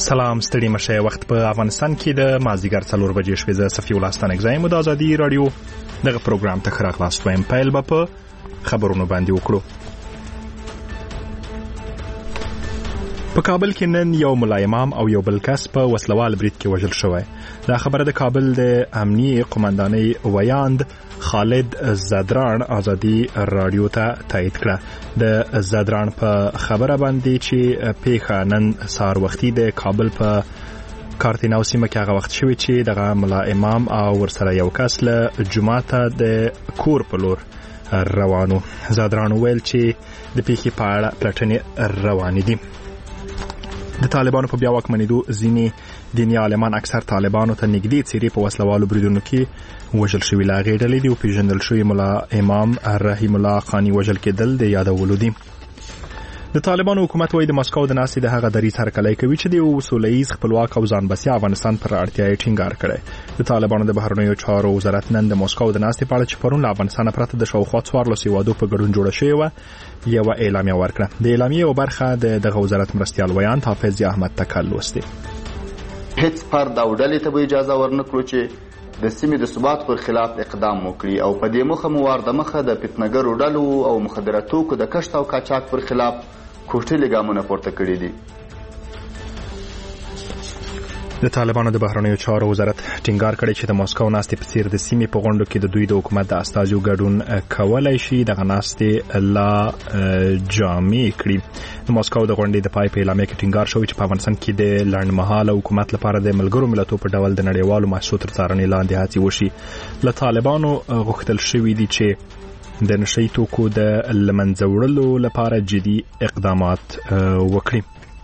سلام ستړي مشه وخت په افغانستان کې د مازیګر 4 بجې شوې ز صفي ولستان اگزایم د ازادي رادیو دغه پروګرام ته خراغ لاست وایم پیل به په خبرونو باندې وکړو. په کابل کې نن یو ملا امام او یو بل کس په وسلوال برید کې وژل شوی. دا خبره د کابل د امنیه قومندانۍ ویاند خالد زادران ازادي رادیو ته تایید کړه. د زادران په خبره باندې چې پیښه نن سار وختي د کابل په کارتیناو سیمه کې هغه وخت شوی چې دغه ملا امام او ورسره یو کس له جمعه د کور په لور روانو. زادران ویل چې د پیښې په اړه پلټنې روانې دي. د طالبانو په بیا واکمنېدو ځینې دیني عالمان اکثر طالبانو ته نږدې څیرې په وسلوالو بریدونو کې وژل شوي. له هغې ډلې دي وپېژندل شوي ملا امام رحیم الله خاني وژل کېدل د یادولو دي. د طالبانو حکومت وایي د مسکو د ناستې د هغه دریځ هرکلی کوي چې د یو سوله ییز خپلواک او ځان بسیا افغانستان پر اړتیا یې ټینګار کړی. د طالبانو د بهرنیو چارو وزارت نن د مسکو د ناستې په اړه چې پرون له افغانستان پرته د شاوخوا 14 هیوادو په ګډون جوړه شوې وه یو اعلامیه ورکړه. د اعلامیې یو برخه د دغه وزارت مرستیال ویاند حافظ احمد تکل لوستي. هیڅ فرد او ډلې ته به اجازه ورنکړو چې د سیمې د ثبات پر خلاف اقدام وکړي او په دې موخه مو د مخه د فتنهګرو ډلو او مخدره توکو د کښت او قاچاق پر خلاف کوټلې ګامونه پورته کړي دي. د طالبانو د بهرنیو چارو وزارت ټینګار کړی چې د مسکو ناستې په څیر د سیمې په غونډو کې د دوی د حکومت د استازو ګډون کولای شي دغه ناستې لا جامع کړي. د مسکو د غونډې د پای په اعلامیه کې ټینګار شوی چې په افغانستان کې د لنډمهاله حکومت لپاره د ملګرو ملتونو په ډول د نړیوالو محسوس تر څارنې لاندې هڅې وشي. له طالبانو غوښتل شوی دي چې د نشئی توکو د لمنځه وړلو لپاره جدي اقدامات وکړي.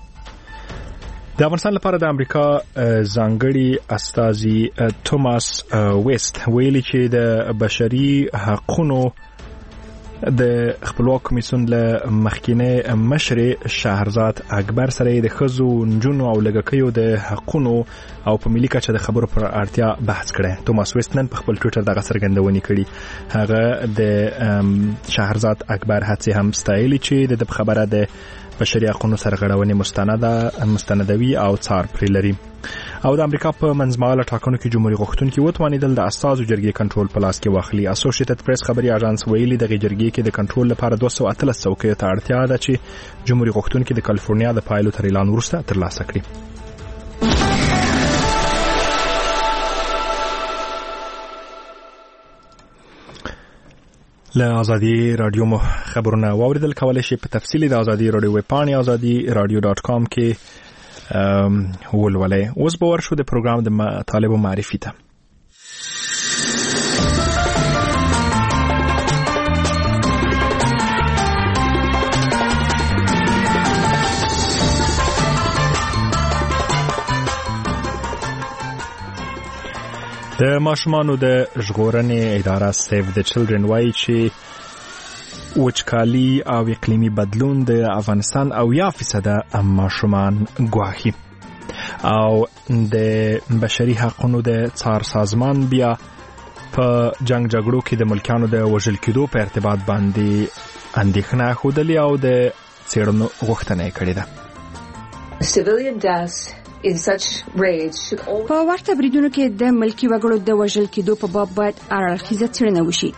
د افغانستان لپاره د امریکا ځانګړي استازي توماس ویست ویلي چې د بشري حقوقو د خپلواک کمیسیون له مخکینه مشر شهرزاد اکبر سره د خزو نجونو او لګکیو د حقوقو او په ملي کچه د خبرو پر اړتیا بحث کړي. توماس ویست نن په خپل ټویټر دغه څرګندونې کړي. هغه د شهرزاد اکبر هڅې هم ستایلي چې د خبره د بشري حقوقو سرغړونې مستندوي او څار پرې لري. او د امریکا په منځمهاله ټاکنو کې جمهوریت غوښتونکي وتوانېدل د استازو جرګې کنټرول په لاس کې واخلي. اسوسییټډ پریس خبري اژانس ویلي د جرګې کې د کنټرول لپاره 213 څوکیو ته اړتیا ده چې جمهوریت غوښتونکي د کالیفورنیا د پایلو تر اعلان وروسته ترلاسه کړي. له ازادي رادیو مو خبرونه واوریدل. کولای شئ په تفصیلی د ازادي رادیو ویب پاڼې azadi-radio.com کې ولولئ. اوس به ورشو د پروګرام د مطالبو معرفي ته. د ماشومانو د ژغورنې اداره سیو د چلډرن وایي چې وچکالي او اقلیمي بدلون د افغانستان 80% ماشومان ګواښي او د بشري حقوقو د څار سازمان بیا په جنگ جګړو کې د ملکانو د وژل کېدو په ارتباط باندې اندېښنه ښودلې او د څېړنو غوښتنه کړې ده. په ورته بریدونو کې د ملکی وګړو د وژل کېدو په باب باید اړخیزه څېړنه وشي.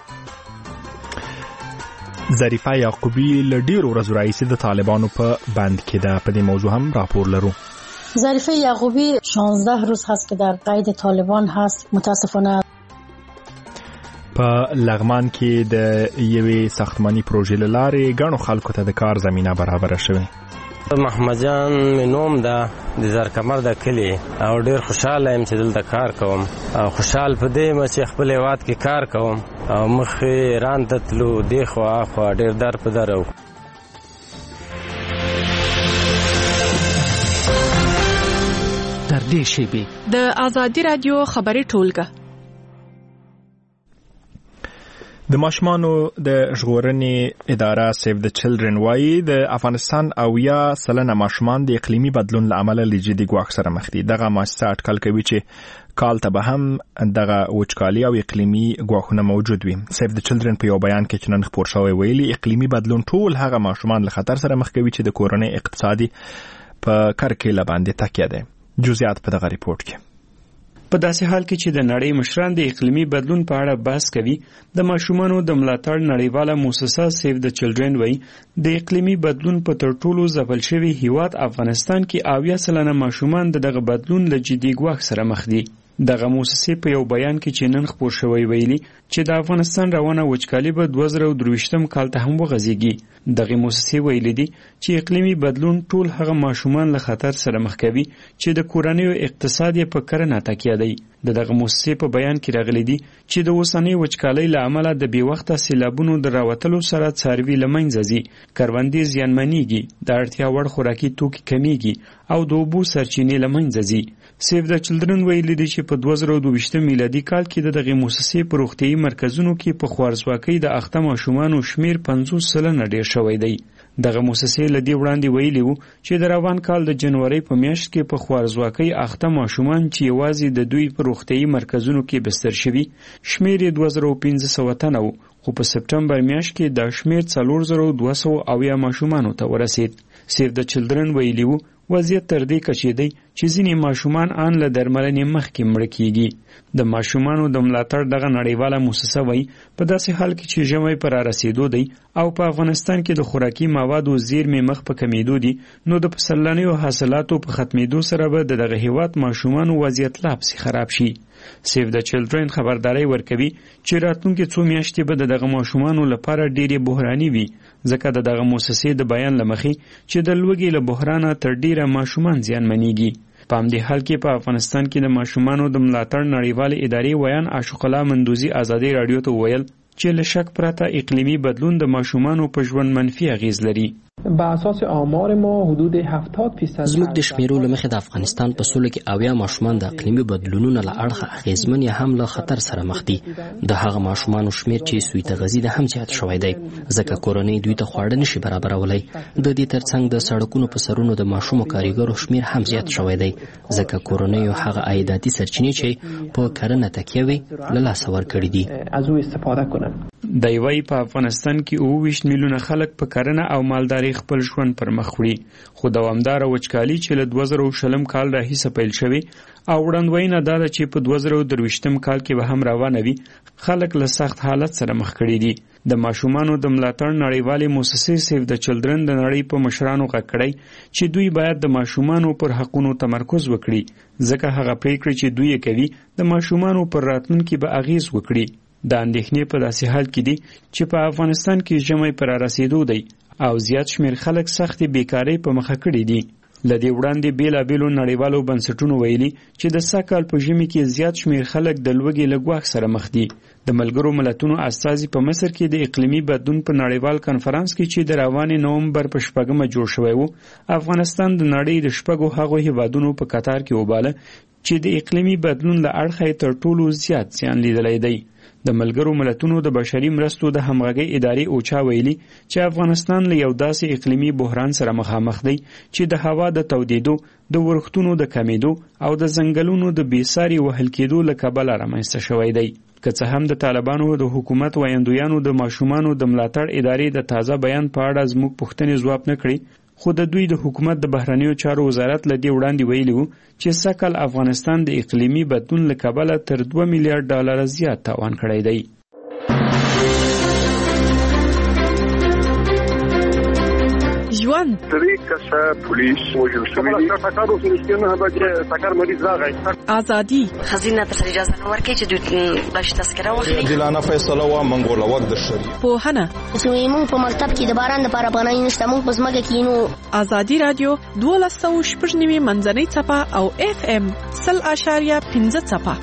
ظریفه یعقوبی له ډیرو ورځو راهیسې د طالبانو په بند کې ده. په دې موضوع هم راپور لرو. ظریفه یعقوبی 16 روز هست که در قید طالبان هست. متاسفانه په لغمان کې د یوې ساختماني پروژې له لارې ګڼو خلکو ته د کار زمینه برابره شوې. محمد جان نوم ده د زرکمر د کلی او ډیر خوشاله یم چې دلته کار کوم او خوشحال په دې یم چې خپل هیواد کې کار کوم او مخې ایران ته تلو دی خوا ډیر در په در و. در دې شیبې د ازادي رادیو خبري ټولګه د ماشومانو د ژغورنې اداره سیو د چلډرن وایي د افغانستان 80% ماشومان د اقلیمي بدلون له امله له جدي ګواښ سره مخ دي. دغه مؤسسه اټکل کوي چې کال ته به هم دغه وچکالي او اقلیمي ګواښونه موجود وي. سیو د چلډرن په یو بیان کې چې نن خپور شوی ویلي اقلیمي بدلون ټول هغه ماشومان له خطر سره مخ کوي چې د کورنۍ اقتصادي په کرکیله باندې تکیه ده. جزئیات په دغه ریپورت کې. په داسې حال کې چې د نړۍ مشران د اقلیمي بدلون په اړه بحث کوي، د ماشومانو د ملاتړ نړیواله موسسه سیو د چلډرن وایي د اقلیمي بدلون په تر ټولو ځپل شوي هیواد افغانستان کې 80% ماشومان دغه بدلون له جدي ګواښ سره مخ دي. دغه موسسې په یو بیان کې چې نن خپور شوی ویلي چې د افغانستان روانه وچکالي به 2023 کال ته هم وغځېږي. دغه موسسې ویلي دي چې اقلیمي بدلون ټول هغه ماشومان له خطر سره مخ کوي چې د کورنیو اقتصاد په کرنه تکیه دی. دغه موسسې په بیان کې راغلي دي چې د اوسنۍ وچکالۍ له امله د بې وخته سیلابونو د راوتلو سره څاروي له منځه ځي، کروندې زیانمنېږي، د اړتیا وړ خوراکي توکي کمیږي او د اوبو سرچینې له منځه ځي. سیو د چلډرن ویلي دي چې په 2022 میلادي کال کې دغه موسسې په روغتیايي مرکزونو کې په خوارځواکۍ د اخته ماشومانو شمیر 50% ډیر شوی دی. دغه موسسې له دې وړاندې ویلي وو چې د روان کال د جنوري په میاشت کې په خوارځواکۍ اخته ماشومان چې یوازې د دوی په روغتیايي مرکزونو کې بستر شوي شمیر 2500 تنه وو، خو په سپټمبر میاشت کې دا شمیر 4200 ماشومانو ته ورسید. سیو د چلډرن ویلي وو وضعیت تر دې کچې دی چې ځینې ماشومان آن له درملنې مخکې مړه کیږي. د ماشومانو د ملاتړ دغه نړیواله موسسه وایي په داسې حال کې چې ژمی پر رارسېدو دی او په افغانستان کې د خوراکي موادو زیرمې مخ په کمیدو دي، نو د پسرلنیو حاصلاتو په ختمېدو سره به د دغه هیواد ماشومانو وضعیت لا پسې خراب شي. سیو د چلډرن خبرداري ورکوي چې راتلونکي څو میاشتې به د دغه ماشومانو لپاره ډېرې بحراني وي، ځکه د دغه موسسې د بیان له مخې چې د لوږې له بحرانه تر ډېره ماشومان زیانمنېږي. په همدې حال کې په افغانستان کې د ماشومانو د ملاتړ نړیوالې ادارې ویان عاشق الله مندوزي ازادي راډیو ته وویل چې له شک پرته اقلیمي بدلون د ماشومانو په ژوند منفي اغیز لري. با اساس آمار ما حدود 70% زموږ د شمیرو له مخې د افغانستان په سوله کې 80 ماشومان د اقلیمي بدلونونو له اړخه اغیزمن یا هم له خطر سره مخ دي. د هغه ماشومانو شمیر چې سوی تغذیه ده هم زیات شوی دی، ځکه کورنۍ دوی ته خواړه نشي برابرولای. د دې ترڅنګ د سړکونو په سرونو د ماشومو کاریګرو شمیر هم زیات شوی دی، ځکه کورنۍ هغه عایداتي سرچینې چې په کرنه تکیه وي له لاسه ورکړي دي. از او استفاده کنن. د یوې په افغانستان کې 22 میلیونه خلک په کرنه او مالداري خپل ژوند پر مخ وړي، خو دوامداره وچکالي چې له 2020 کال راهیسه پیل شوې او وړاندوینه دا ده چې په 2023 کال کې به هم روانه وي، خلک له سخت حالت سره مخ کړي دي. د ماشومانو د ملاتړ نړیوالې موسسې سیو د چلډرن د نړۍ په مشرانو غږ کړی چې دوی باید د ماشومانو پر حقونو تمرکز وکړي، ځکه هغه پریکړې چې دوی کوي د ماشومانو پر راتلونکي به اغیز وکړي. د اندېښنې په داسې حال کې دي چې په افغانستان کې ژمی پر رارسېدو دی او زیات شمیر خلک سختې بیکارۍ په مخه کړي دي. له دې وړاندې بیلابیلو نړیوالو بنسټونو ویلي چې د سږ کال په ژمي کې زیات شمیر خلک د لوږې له ګواښ سره مخ دي. د ملګرو ملتونو استازي په مصر کې د اقلیمي بدلون په نړیوال کنفرانس کې چې د روانې نومبر په 4 جوړ شوی و، افغانستان د نړۍ د 4 هغو هیوادونو په قطار کې وباله چې د اقلیمي بدلون له اړخه تر ټولو زیات زیان لیدلی دی. د ملګرو ملتونو د بشري مرستو د همغږۍ ادارې اوچا ویلي چې افغانستان له یو داسې اقلیمي بحران سره مخامخ دی چې د هوا د تودېدو، د ورښتونو د کمیدو او د ځنګلونو د بېساري وهل کېدو له کبله رامنځته شوی دی. که څه هم د طالبانو د حکومت ویاندویانو د ماشومانو د ملاتړ ادارې د تازه بیان په اړه زموږ پوښتنې ځواب نه کړي، خو د دوی د حکومت د بهرنیو چارو وزارت له دې وړاندې ویلي وو چې سږ کال افغانستان د اقلیمي بدلون له کبله تر $2 میلیارډ زیات تاوان کړی دی. ژوند طریقه پولیس وجل شوی تاکارو سنستنه به تاکار مریض راغی ازادي خزینه ته اجازه نه ورکړي چې دوی باش تذکره واخلي. دلانه فیصله و منګول وخت د شری پوهنه زموږ په مکتب کې د باران لپاره پناه نشته، موږ په ځمکه کې نو. ازادي رادیو 12.9 منځنۍ څپه او FM 0.5 څپه.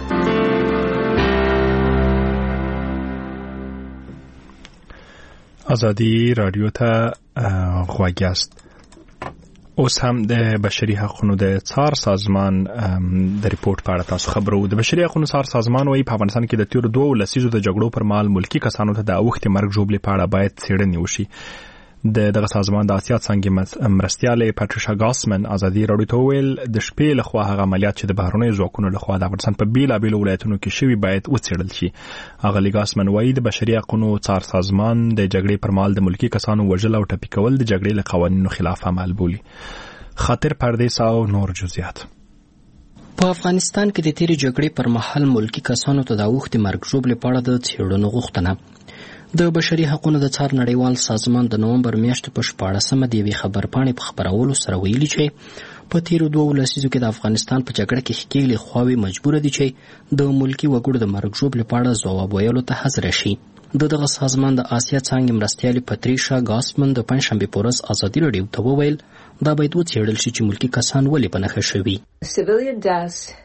ازادي رادیو ته غوږ یاست. اوس هم د بشري حقوقو د څار سازمان د ریپورت په اړه تاسو خبرو. د بشري حقوقو څار سازمان وايي په افغانستان کې د تیر 2 لسیزو د جګړو پر مهال ملکی کسانو ته د اوښتې مرګ ژوبلې په اړه باید څېړنې وشي. دغه سازمان د اسیا څنګه مرستیاله پاتریشا ګاسمن ازادي راډیو ته ویل د شپې لخوا هغه عملیات چې د بهرنیو ځواکونو لخوا د افغانستان په بیلابیلو ولایتونو کې شوي باید وڅېړل شي. هغه ګاسمن وايي د بشري حقوقو څار سازمان د جګړې پر مهال د ملکی کسانو وژل او ټپي کول د جګړې له قوانینو خلاف عمل بولي. خاطر پردیس او نور جزئیات. په افغانستان کې د تیرې جګړې پر مهال ملکی کسانو ته د اوښتې مرګ ژوبلې په اړه د څېړنو غوښتنه د بشري حقوقو د څار نړیوال سازمان د نومبر میاشتې په 14مه د یوې خبرپاڼې په خپرولو سره ویلي چې په تیرو 2 لسیزو کې د افغانستان په جګړه کې ښکېلې خواوې مجبوره دي چې د ملکی وګړو د مرګ ژوبلې په اړه ځواب ویلو ته حاضره شي. دغه سازمان د آسیا څانګې مرستیالې پتریشا ګاسمن د پنځشنبې په ورځ ازادي راډیو ته وویل دا باید وڅېړل شي چې ملکی کسان ولې په نښه شوي.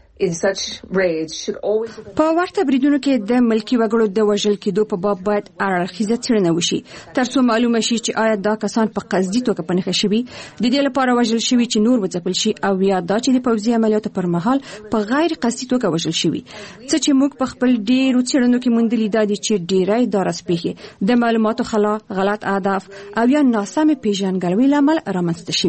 په ورته بریدونو کې د ملکی وګړو د وژل کېدو په باب باید اړخیزه څېړنه وشي ترڅو معلومه شي چې آیا دا کسان په قصدي توګه په نښه شوي د دې لپاره وژل شوي چې نور وځپل شي او یا دا چې د پوځي عملیاتو پر مهال په غیر قصدي توګه وژل شوي. څه چې موږ په خپل ډیرو څېړنو کې موندلي دا دي چې ډیری دا راځي د معلوماتو خلا غلط اهداف او یا ناسمه پیژندګلوي لامل رامنځته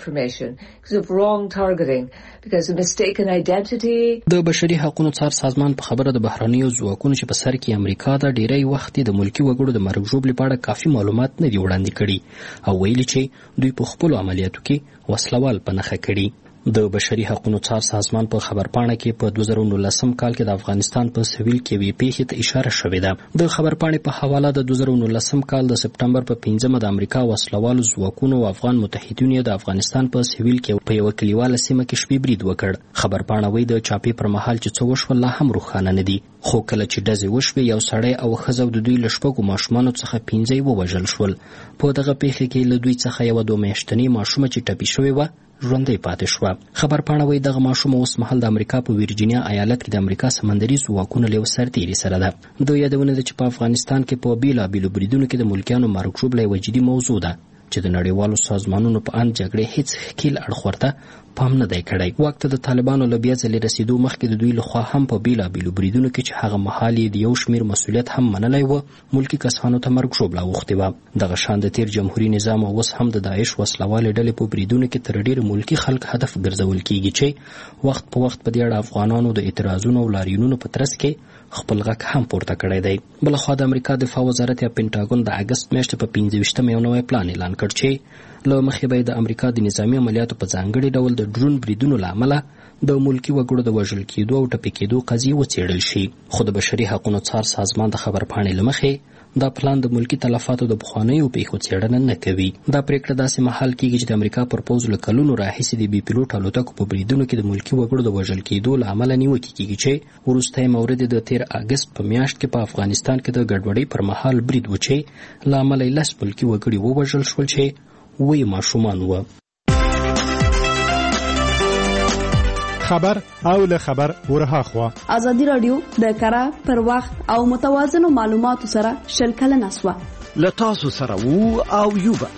شوي. د بشري حقوقو څار سازمان په خبره د بهرنیو ځواکونو چې په سر کې امریکا د ډیری وخت د ملکی وګړو د مرګ ژوبلې په اړه کافي معلومات نه دي وړاندې کړي او ویلي چې دوی په خپل عملیاتو کې وسلوال په نښه کړي. د بشري حقوقو څار سازمان په خبرپاڼه کې په 2019 کال کې د افغانستان په سویل کې وی پیښې ته اشاره شوې ده. د خبرپاڼې په حواله د 2019 کال د سپټمبر په 5مه د امریکا وسلوالو ځواکونو او افغان متحدینو د افغانستان په سویل کې په یو کلیواله سیمه کې شپې برید وکړ. خبرپاڼه وایي د چاپې پر مهال چې څه وشول لا هم روښانه نه دي خو کله چې ډزې وشوې یو سړی او ښځه د دوی له 6 ماشومانو څخه 5 ووژل شول. په دغه پیښه کې له دوی څخه یو 2 میاشتنۍ ماشومه چې ټپي شوې وه ژوندۍ پاتې شوه. خبرپاڼه وایي دغه ماشومه اوس مهال د امریکا په ویرجینیا ایالت کې د امریکا سمندري ځواکونو له یو سرتیري سره ده. د یادونه ده چې په افغانستان کې په بیلابیلو بریدونو کې د ملکیانو مرګ ژوبله یوه جدي موضوع ده چې د نړیوالو سازمانونو په اند جګړې هیڅ ښکیل اړخ ورته پام نه دی کړی. واک ته د طالبانو له بیا ځلې رسېدو مخکې د دوی لخوا هم په بیلابیلو بریدونو کې چې هغه مهال یې د یو شمېر مسؤلیت هم منلی و ملکي کسانو ته مرګ ژوبله اوښتې وه. دغه شان د تیر جمهوري نظام اوس هم د داعش وسلوالې ډلې په بریدونو کې تر ډېره ملکي خلک هدف ګرځول کېږي چې وخت په وخت په دې اړه افغانانو د اعتراضونو او لاریونونو په ترڅ کې خپل غږ هم پورته کړی دی. بلخوا د امریکا دفاع وزارت یا پینټاګون د اګست میاشتې په 15مه یو نوی پلان اعلان کړ چې له مخې به د امریکا د نظامي عملیاتو په ځانګړي ډول د ډرون بریدونو له امله د ملکی وګړو د وژل کېدو او ټپي کېدو قضیې وڅېړل شي. خو د بشري حقوقو څار سازمان د خبرپاڼې له مخې دا پلان د ملکی تلفاتو د پخوانیو پیښو څېړنه نه کوي. دا پریکړه داسې مهال کېږي چې د امریکا پر پوځ له کلونو راهیسې د بي پیلوټ الوتکو په بریدونو کې د ملکی وګړو د وژل کېدو له امله نیوکې کېږي چې وروستی مورد د 13 اګست په میاشت کې په افغانستان کې د ګډوډۍ پر مهال برید و چې له امله 10 ملکی وګړي ووژل شول چې 7 ماشومان وو. خبر او له خبر ورها خوا ازادي رادیو د کره پر وخت او متوازنو معلوماتو سره شلکل نسوه له تاسو سره وو او یوبا.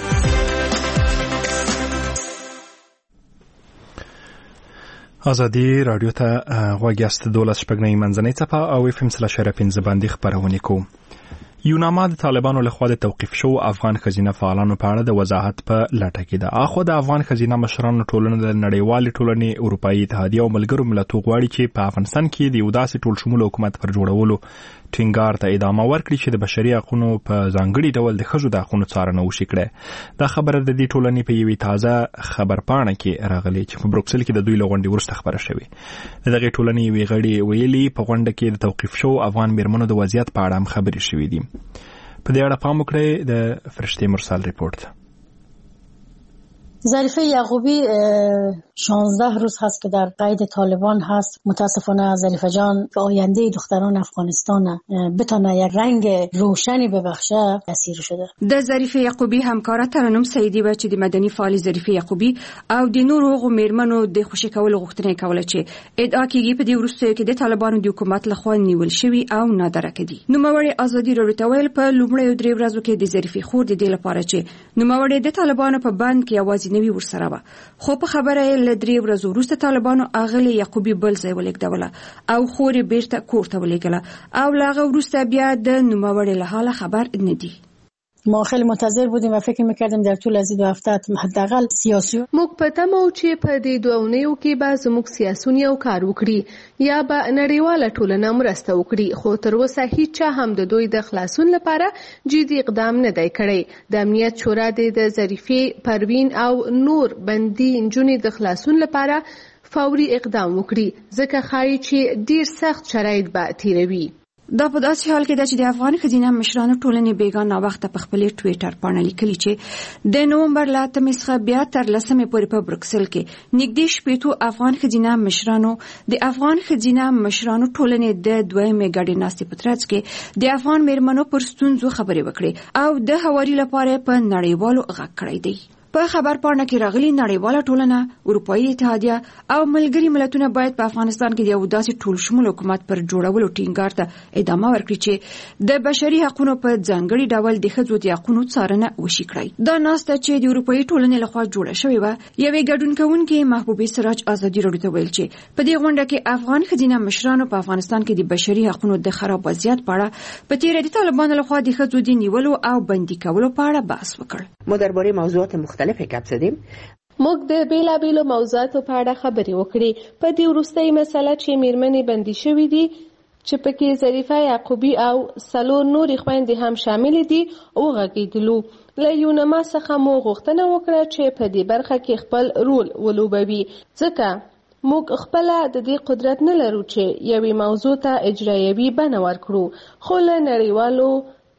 ازادي رادیو ته غوږیاست 12 شپږنۍ منځنۍ څپه او FM 3.5 باندې خبرونه کوو. یوناما د طالبانو لخوا د توقیف شو افغان خزینه فعالانو په اړه د وضاحت په لټه کې ده. اخو د افغان خزینه مشرانو ټولنه د نړیوالې ټولنې اروپאי اتحادیه او ملګرو ملتونو غواړي چې په افغانستان کې د یو داسې ټول شمول حکومت پر جوړولو ټینګار ته ادامه ورکړي چې د بشري حقوقو په ځانګړي ډول د ښځو د حقوقو څارنه وشي کړي. دا خبره د دې ټولنې په یوې تازه خبرپاڼه کې راغلي چې په بروکسل کې د دوی له غونډې وروسته خبره شوې. دغه ټولنې یوې غړي ویلي په غونډه کې د توقیف شو افغان میرمنو د وضعیت په اړه هم خبرې شوې دي. په دې اړه پام وکړئ. د فرشته مرسل ریپورت. ظریفه یعقوبی 16 روز هست که در قید طالبان هست. متاسفانه ظریفه جان که آینده دختران افغانستان بتونه یک رنگ روشنی ببخشه اسیر شده. د ظریفه یعقوبی همکار ترنم سیدی و چې د مدني فعال ظریفه یعقوبی او د نورو هغو میرمنو د خوشی کولو غوښتنه کوله چې ادعا کیږي په دې وروستیو کې د طالبانو د حکومت لخوا نیول شوی او نادرکه دي. نوموړی ازادي راډیو ته ویل په لومړیو 3 ورځو کې د ظریفه خور د دې لپاره چې نوموړی د طالبانو په بند کې आवाज نوی ورسره و. خو په خبره ل 3 ورځې وروسته طالبانو اغلی یعقوبی بل ځای ولګدوله او خوري بیرته کور ته ولېګله او لاغه وروسته بیا د نوموړي له حاله خبر نه دي. ما خیلی منتظر بودیم و فکر میکردیم در طول از 2 هفته حداقل سیاسي موږ په تمه و چې په دې 2 اونیو کې به زموږ سیاسون یو کار وکړي یا به نړیواله ټولنه مرسته وکړي، خو تر اوسه هیڅ هم د دوی د خلاصون لپاره جدي اقدام نه دی کړی. د امنیت شورا د ظریفې، پروین او نور بندي نجونې د خلاصون لپاره فوري اقدام وکړي، ځکه ښایي چې ډیر سخت شرایط به تیروي. دا په داسې حال کې ده چې د افغان ښځینه مشرانو ټولنې بیګا ناوخته په خپل ټویټر باندې لیکلي چې د نومبر له 8 څخه بیا تر 10 پورې په بروکسل کې نږدې 80 افغان ښځینه مشرانو د افغان ښځینه مشرانو ټولنې د 2مې ګډې ناستې په ترڅ کې د افغان میرمنو پر ستونزو خبرې وکړي او د هواري لپاره په نړیوالو غږ کړی دی. په خبر پاڼه کې راغلي نړیواله ټولنه، اروپאי اتحادیه او ملګري ملتونه باید په افغانستان کې د یو داسې ټول شمول حکومت پر جوړولو ټینګار ته ادامه ورکړي چې د بشري حقوقو په ځانګړي ډول د ښځو د حقوقو څارنه وشي کړي. دا ناسته چې د اروپאי ټولنې لخوا جوړه شوې و، یوې ګډون کوونکې محبوبې سراج آزادي راډیو ته ویل چې په دې غونډه کې افغان ښځینه مشرانو په افغانستان کې د بشري حقوقو د خراب وضعیت په اړه په تیر د طالبانو لخوا د ښځو د نیولو او بندي کولو په اړه بحث وکړ. ما درباره موضوعات مختلفی گپ زدیم. موږ د بیلابیلو موضوعاتو په اړه خبرې وکړې. په دې وروستۍ مسله چې میرمنې بندي شوې دي، چې پکې ظریفه یعقوبی او 4 نورې خویندې هم شامل دي، وغږېدلو. له یونما څخه مو غوښتنه وکړه چې په دې برخه کې خپل رول ولوبوي، ځکه موږ خپل د دې قدرت نه لرو چې یوې موضوع ته اجرایوي بڼه ورکړو، خو له نړیوالو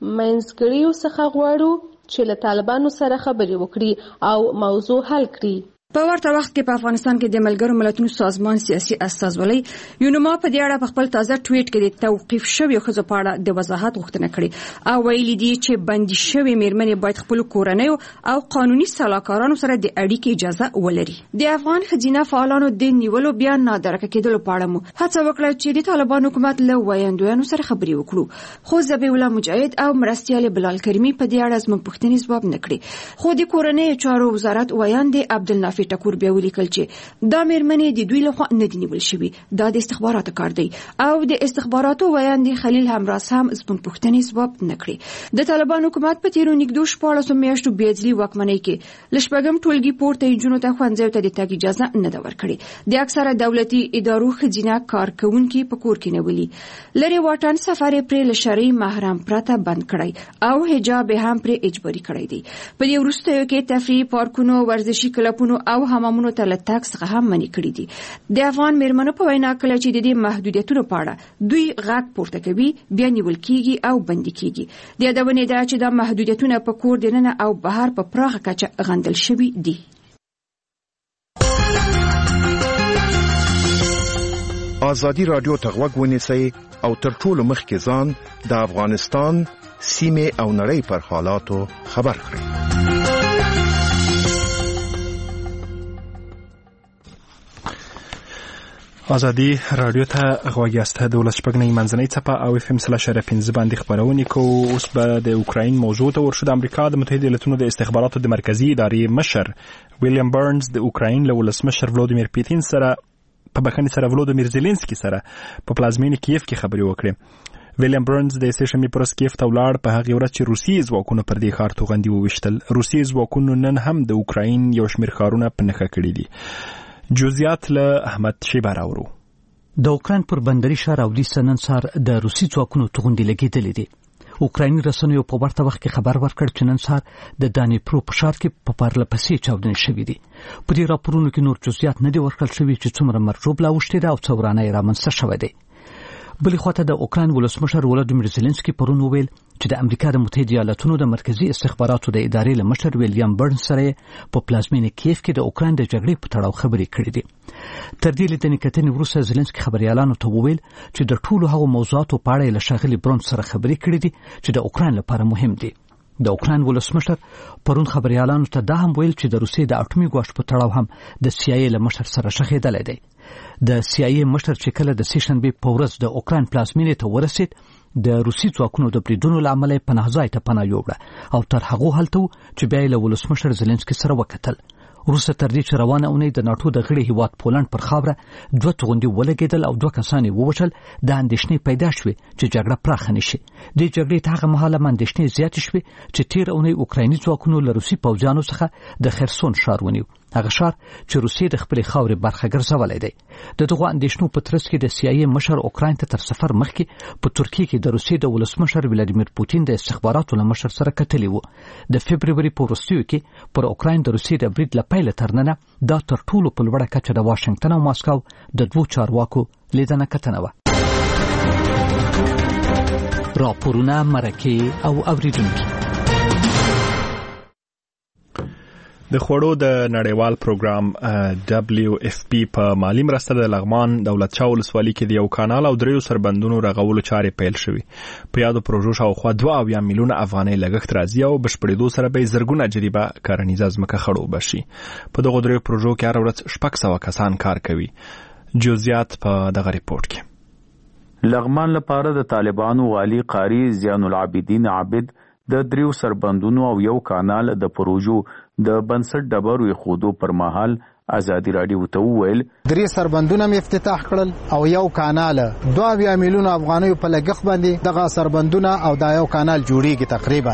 منځګړیو څخه غواړو چې له طالبانو سره خبرې وکړي او موضوع حل کړي. په ورته وخت کې په افغانستان کې د ملګرو ملتونو سازمان سیاسي استازولۍ یونما په دې اړه په خپل تازه ټویټ کې د توقیف شویو ښځو په اړه د وضاحت غوښتنه کړې او ویلي دي چې بندي شوی میرمنې باید خپل کورنۍ او قانوني سلاکارانو سره د اړیکې اجازه ولري. د افغان ښځینه فعالانو د نیولو بیا نادرکه کېدلو په اړه مو هڅه وکړه چې د طالبان حکومت له ویاندویانو سره خبرې وکړو، خو ذبیح الله مجاهد او مرستیال بلال کریمي په دې اړه زموږ پوښتنې ځواب نه کړې. خو د کورنۍ چارو وزارت ویاند عبدالنافع ټکور بیا ولیکل چې دا میرمنې د دوی لخوا نه دي نیول شوي، دا د استخباراتو کار دی او د استخباراتو ویاند خلیل همراز هم زموږ پوښتنې ځواب نه کړې. د طالبان حکومت په تیرو نږدې 14 میاشتو بېځلي واکمنۍ کې له شپږم ټولګي پورته نجونو ته ښوونځیو ته د تګ اجازه نه ده ورکړې. د اکثره دولتي ادارو ښځینه کارکوونکي په کور کې نه ولي. لرې واټن سفر یې پرې له شرعي محرم پرته بند کړی او حجاب هم پرې اجباري کړی دی. په دې وروستیو کې تفریح پارکونو، ورزشي کلبونو او حمامونو ته له تګ څخه هم منع کړي دي. د افغان میرمنو په وینا کله چې د دې محدودیتونو په اړه دوی غږ پورته کوي، بیا نیول کیږي او بندي کیږي. د یادونې ده چې دا محدودیتونه په کور دننه او بهر په پراخه کچه غندل شوي دي. ازادي رادیو ته غوږ ونیسئ او تر ټولو مخکې ځان د افغانستان سیمې او نړۍ پر حالاتو خبر کړئ. ازادي رادیو ته غوږ یاست. د ولسمشر منځنۍ څپه او اف ام /5 باندې خبرونه کوو. اوس به د اوکراین موضوع ته ورشو. د امریکا د متحده ایالاتونو د استخباراتو د مرکزی ادارې مشر ویلیام برنز د اوکراین له ولسمشر ولودیمیر پوتین سره په بخښنې سره ولودیمیر زيلنسکي سره په پلازمینه کیف کې خبرې وکړې. ویلیام برنز د سیشنبې پر ورځ کیف ته ولاړ. په هغه ورځ چې روسي ځواکونو پر دې ښار توغندي وویشتل. روسي ځواکونو نن هم د اوکراین یو شمېر ښارونه په نښه کړي دي. جزئیات له احمد شیبه راوړو. د اوکراین پر بندري ښار اودیسا نن سهار د روسي ځواکونو توغندي لګېدلې دي. اوکرایني رسنیو په ورته وخت کې خبر ورکړ چې نن سهار د دانیپرو په ښار کې په پرله پسې چاودنې شوې دي. په دې راپورونو کې نور جزئیات نه دي ورکړل شوي چې څومره مرګ ژوبله اوښتې ده او څه ورانه یې رامنځته شوی دی. بلې خواته د اوکراین ولسمشر ولودیمیر زيلنسکي پرون وویل چې د امریکا د متحده ایالاتونو د مرکزی استخباراتو د ادارې له مشر ویلیام برنز سره په پلازمینه کیف کې د اوکراین د جګړې په تړاو خبرې کړې دي. تر دې لیدنې کتنې وروسته زيلنسکي خبريالانو ته وویل چې د ټولو هغو موضوعاتو په اړه له شاغلي برنز سره خبرې کړې دي چې د اوکراین لپاره مهم دي. د اوکراین ولسمشر پرون خبريالانو ته دا هم ویل چې د روسیې د اټومي ګواښ په تړاو هم د CIA له مشر سره شخېدلی دی. د CIA مشر چې کله د سیشنبې په ورځ د اوکراین پلازمینې ته ورسید، د روسي ځواکونو د بریدونو له امله پناه ځای ته پناه یووړه او تر هغو هلته چې بیا یې له ولسمشر زيلنسکي سره وکتل. وروسته تر دې چې روانه اونۍ د ناټو د غړي هیواد پولند پر خاوره 2 توغندي ولګېدل او 2 کسان یې ووژل، د اندېښنې پیدا شوې چې جګړه پراخه نشي. د جګړې ته هغه مهاله اندېښنې زیاتې شوې چې تیر اونۍ اوکرایني ځواکونو له روسي پوځیانو څخه د خرسون ښار ونیو، هغه ښار چې روسیې د خپلې خاورې برخه ګرځولی دی. د دغو اندېښنو په ترڅ کې د CIA مشر اوکراین ته تر سفر مخکې په ترکیه کې د روسیې د ولسمشر ولادیمیر پوتین د استخباراتو له مشر سره کتلي وو. د فبروري په وروستیو کې پر اوکراین د روسیې د برید له پیله تر ننه دا تر ټولو په لوړه کچه د واشنګټن او ماسکو د 2 چارواکو لیدنه کتنه وه. راپورونه، مرکې او اوریدونکي. د خوړو د نړیوال پروګرام WFP په مالی مرسته د لغمان دولت شاه ولسوالۍ کې د یو کانال او 3 سربندونو رغولو چارې پیل شوې. په یادو پروژو شاوخوا 2 میلیونه افغانۍ لګښت راځي او بشپړېدو سره به زرګونه جریبه کرنیزه ځمکه خړوب شي. په دغو 3 پروژو کې هر ورځ 600 کسان کار کوي. جزئیات په دغه ریپورت کې. لغمان لپاره د طالبانو والی قاری زیان العابدین عابد د 3 سربندونو او یو کانال د پروژو د بنسټ ډبرو خودو پر مهال ازادي رادیو ته وویل 3 سربندونه م افتتاح کړل او یو کانال 2 میلیونه افغانۍ په لګښت باندې دغه سربندونه او دا یو کانال جوړیږي. تقریبا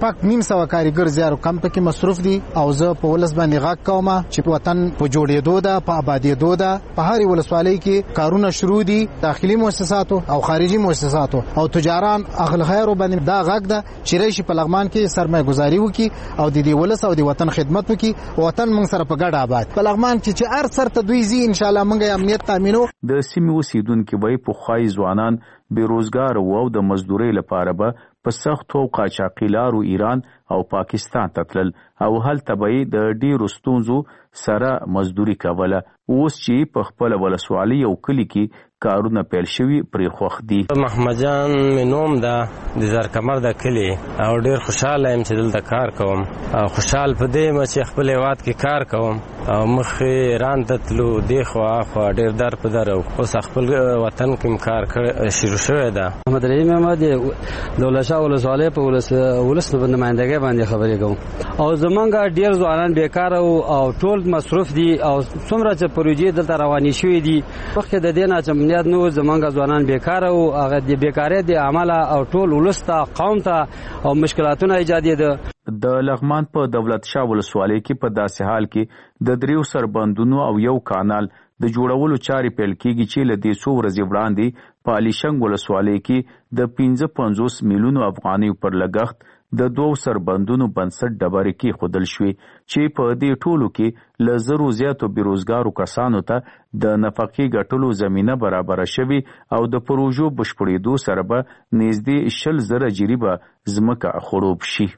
900 کاریګر زیارو کم پکې مصروف دي او زه په ولس باندې غږ کوم چې وطن په جوړېدو ده، په آبادېدو ده. په هر ولسوالۍ کې کارونه شروع دي، داخلي مؤسساتو او خارجي مؤسساتو او تجاران اهل خیر باندې دا غږ ده چې راشي په لغمان کې سرمایه گذاري وکړي او د دې ولس او د وطن خدمت وکړي. وطن موږ سره په ګډه آباد لغمان چې هر سر ته دوی زی ان شاء الله موږ امنیت تامینو. د سیمې اوسیدونکو وای په خوای ځوانان بیروزګار وو د مزدوري لپاره به په سختو قاچاقي لارو ایران او پاکستان ته تلل او هلته به د ډیرو ستونزو سره مزدوري کوله. اوس چې په خپل ولسوالۍ او کلی کې کارونه پیل شوي پرې خوښ دي. محمد جان نوم ده د زرکمر د کلی او ډیر خوشاله یم چې دلته کار کوم او خوشحال په دې یم چې خپل هیواد کې کار کوم او مخې ایران ته تلو دی خوا ډیر در په در اوس خپل وطن کې کار شروع شوی ده. محمد رحیم احمد دولت شاه ولسوالۍ په ولس نمائندګۍ باندې خبرې کوم او زمونږ ډیر ځوانان بیکار او ټول مصروف دي او څومره چې پروژې دلته روانې شوې دي مخکې د دې نه چې امنیت نو زمونږ ځوانان بیکار او هغه د بیکارۍ د عمله او ټول ولس ته قوم ته او مشکلاتونه ایجادېده. د لغمان په دولت شاه ولسوالۍ کې په داسې حال کې د 3 سربندونو او یو کانال د جوړولو چارې پیل کېږي چې له دې څو ورځې وړاندې په الیشنګ ولسوالۍ کې د 55 میلیونو افغانۍ پر لګښت د 2 سربندونو بنسټ ډبرې کېښودل شوې چې په دې ټولو کې له 1000 زیاتو بیروزګارو کسانو ته د نفقې ګټلو زمینه برابره شوې او د پروژو بشپړېدو سره به نږدې 20,000 جریبه ځمکه خړوب شي.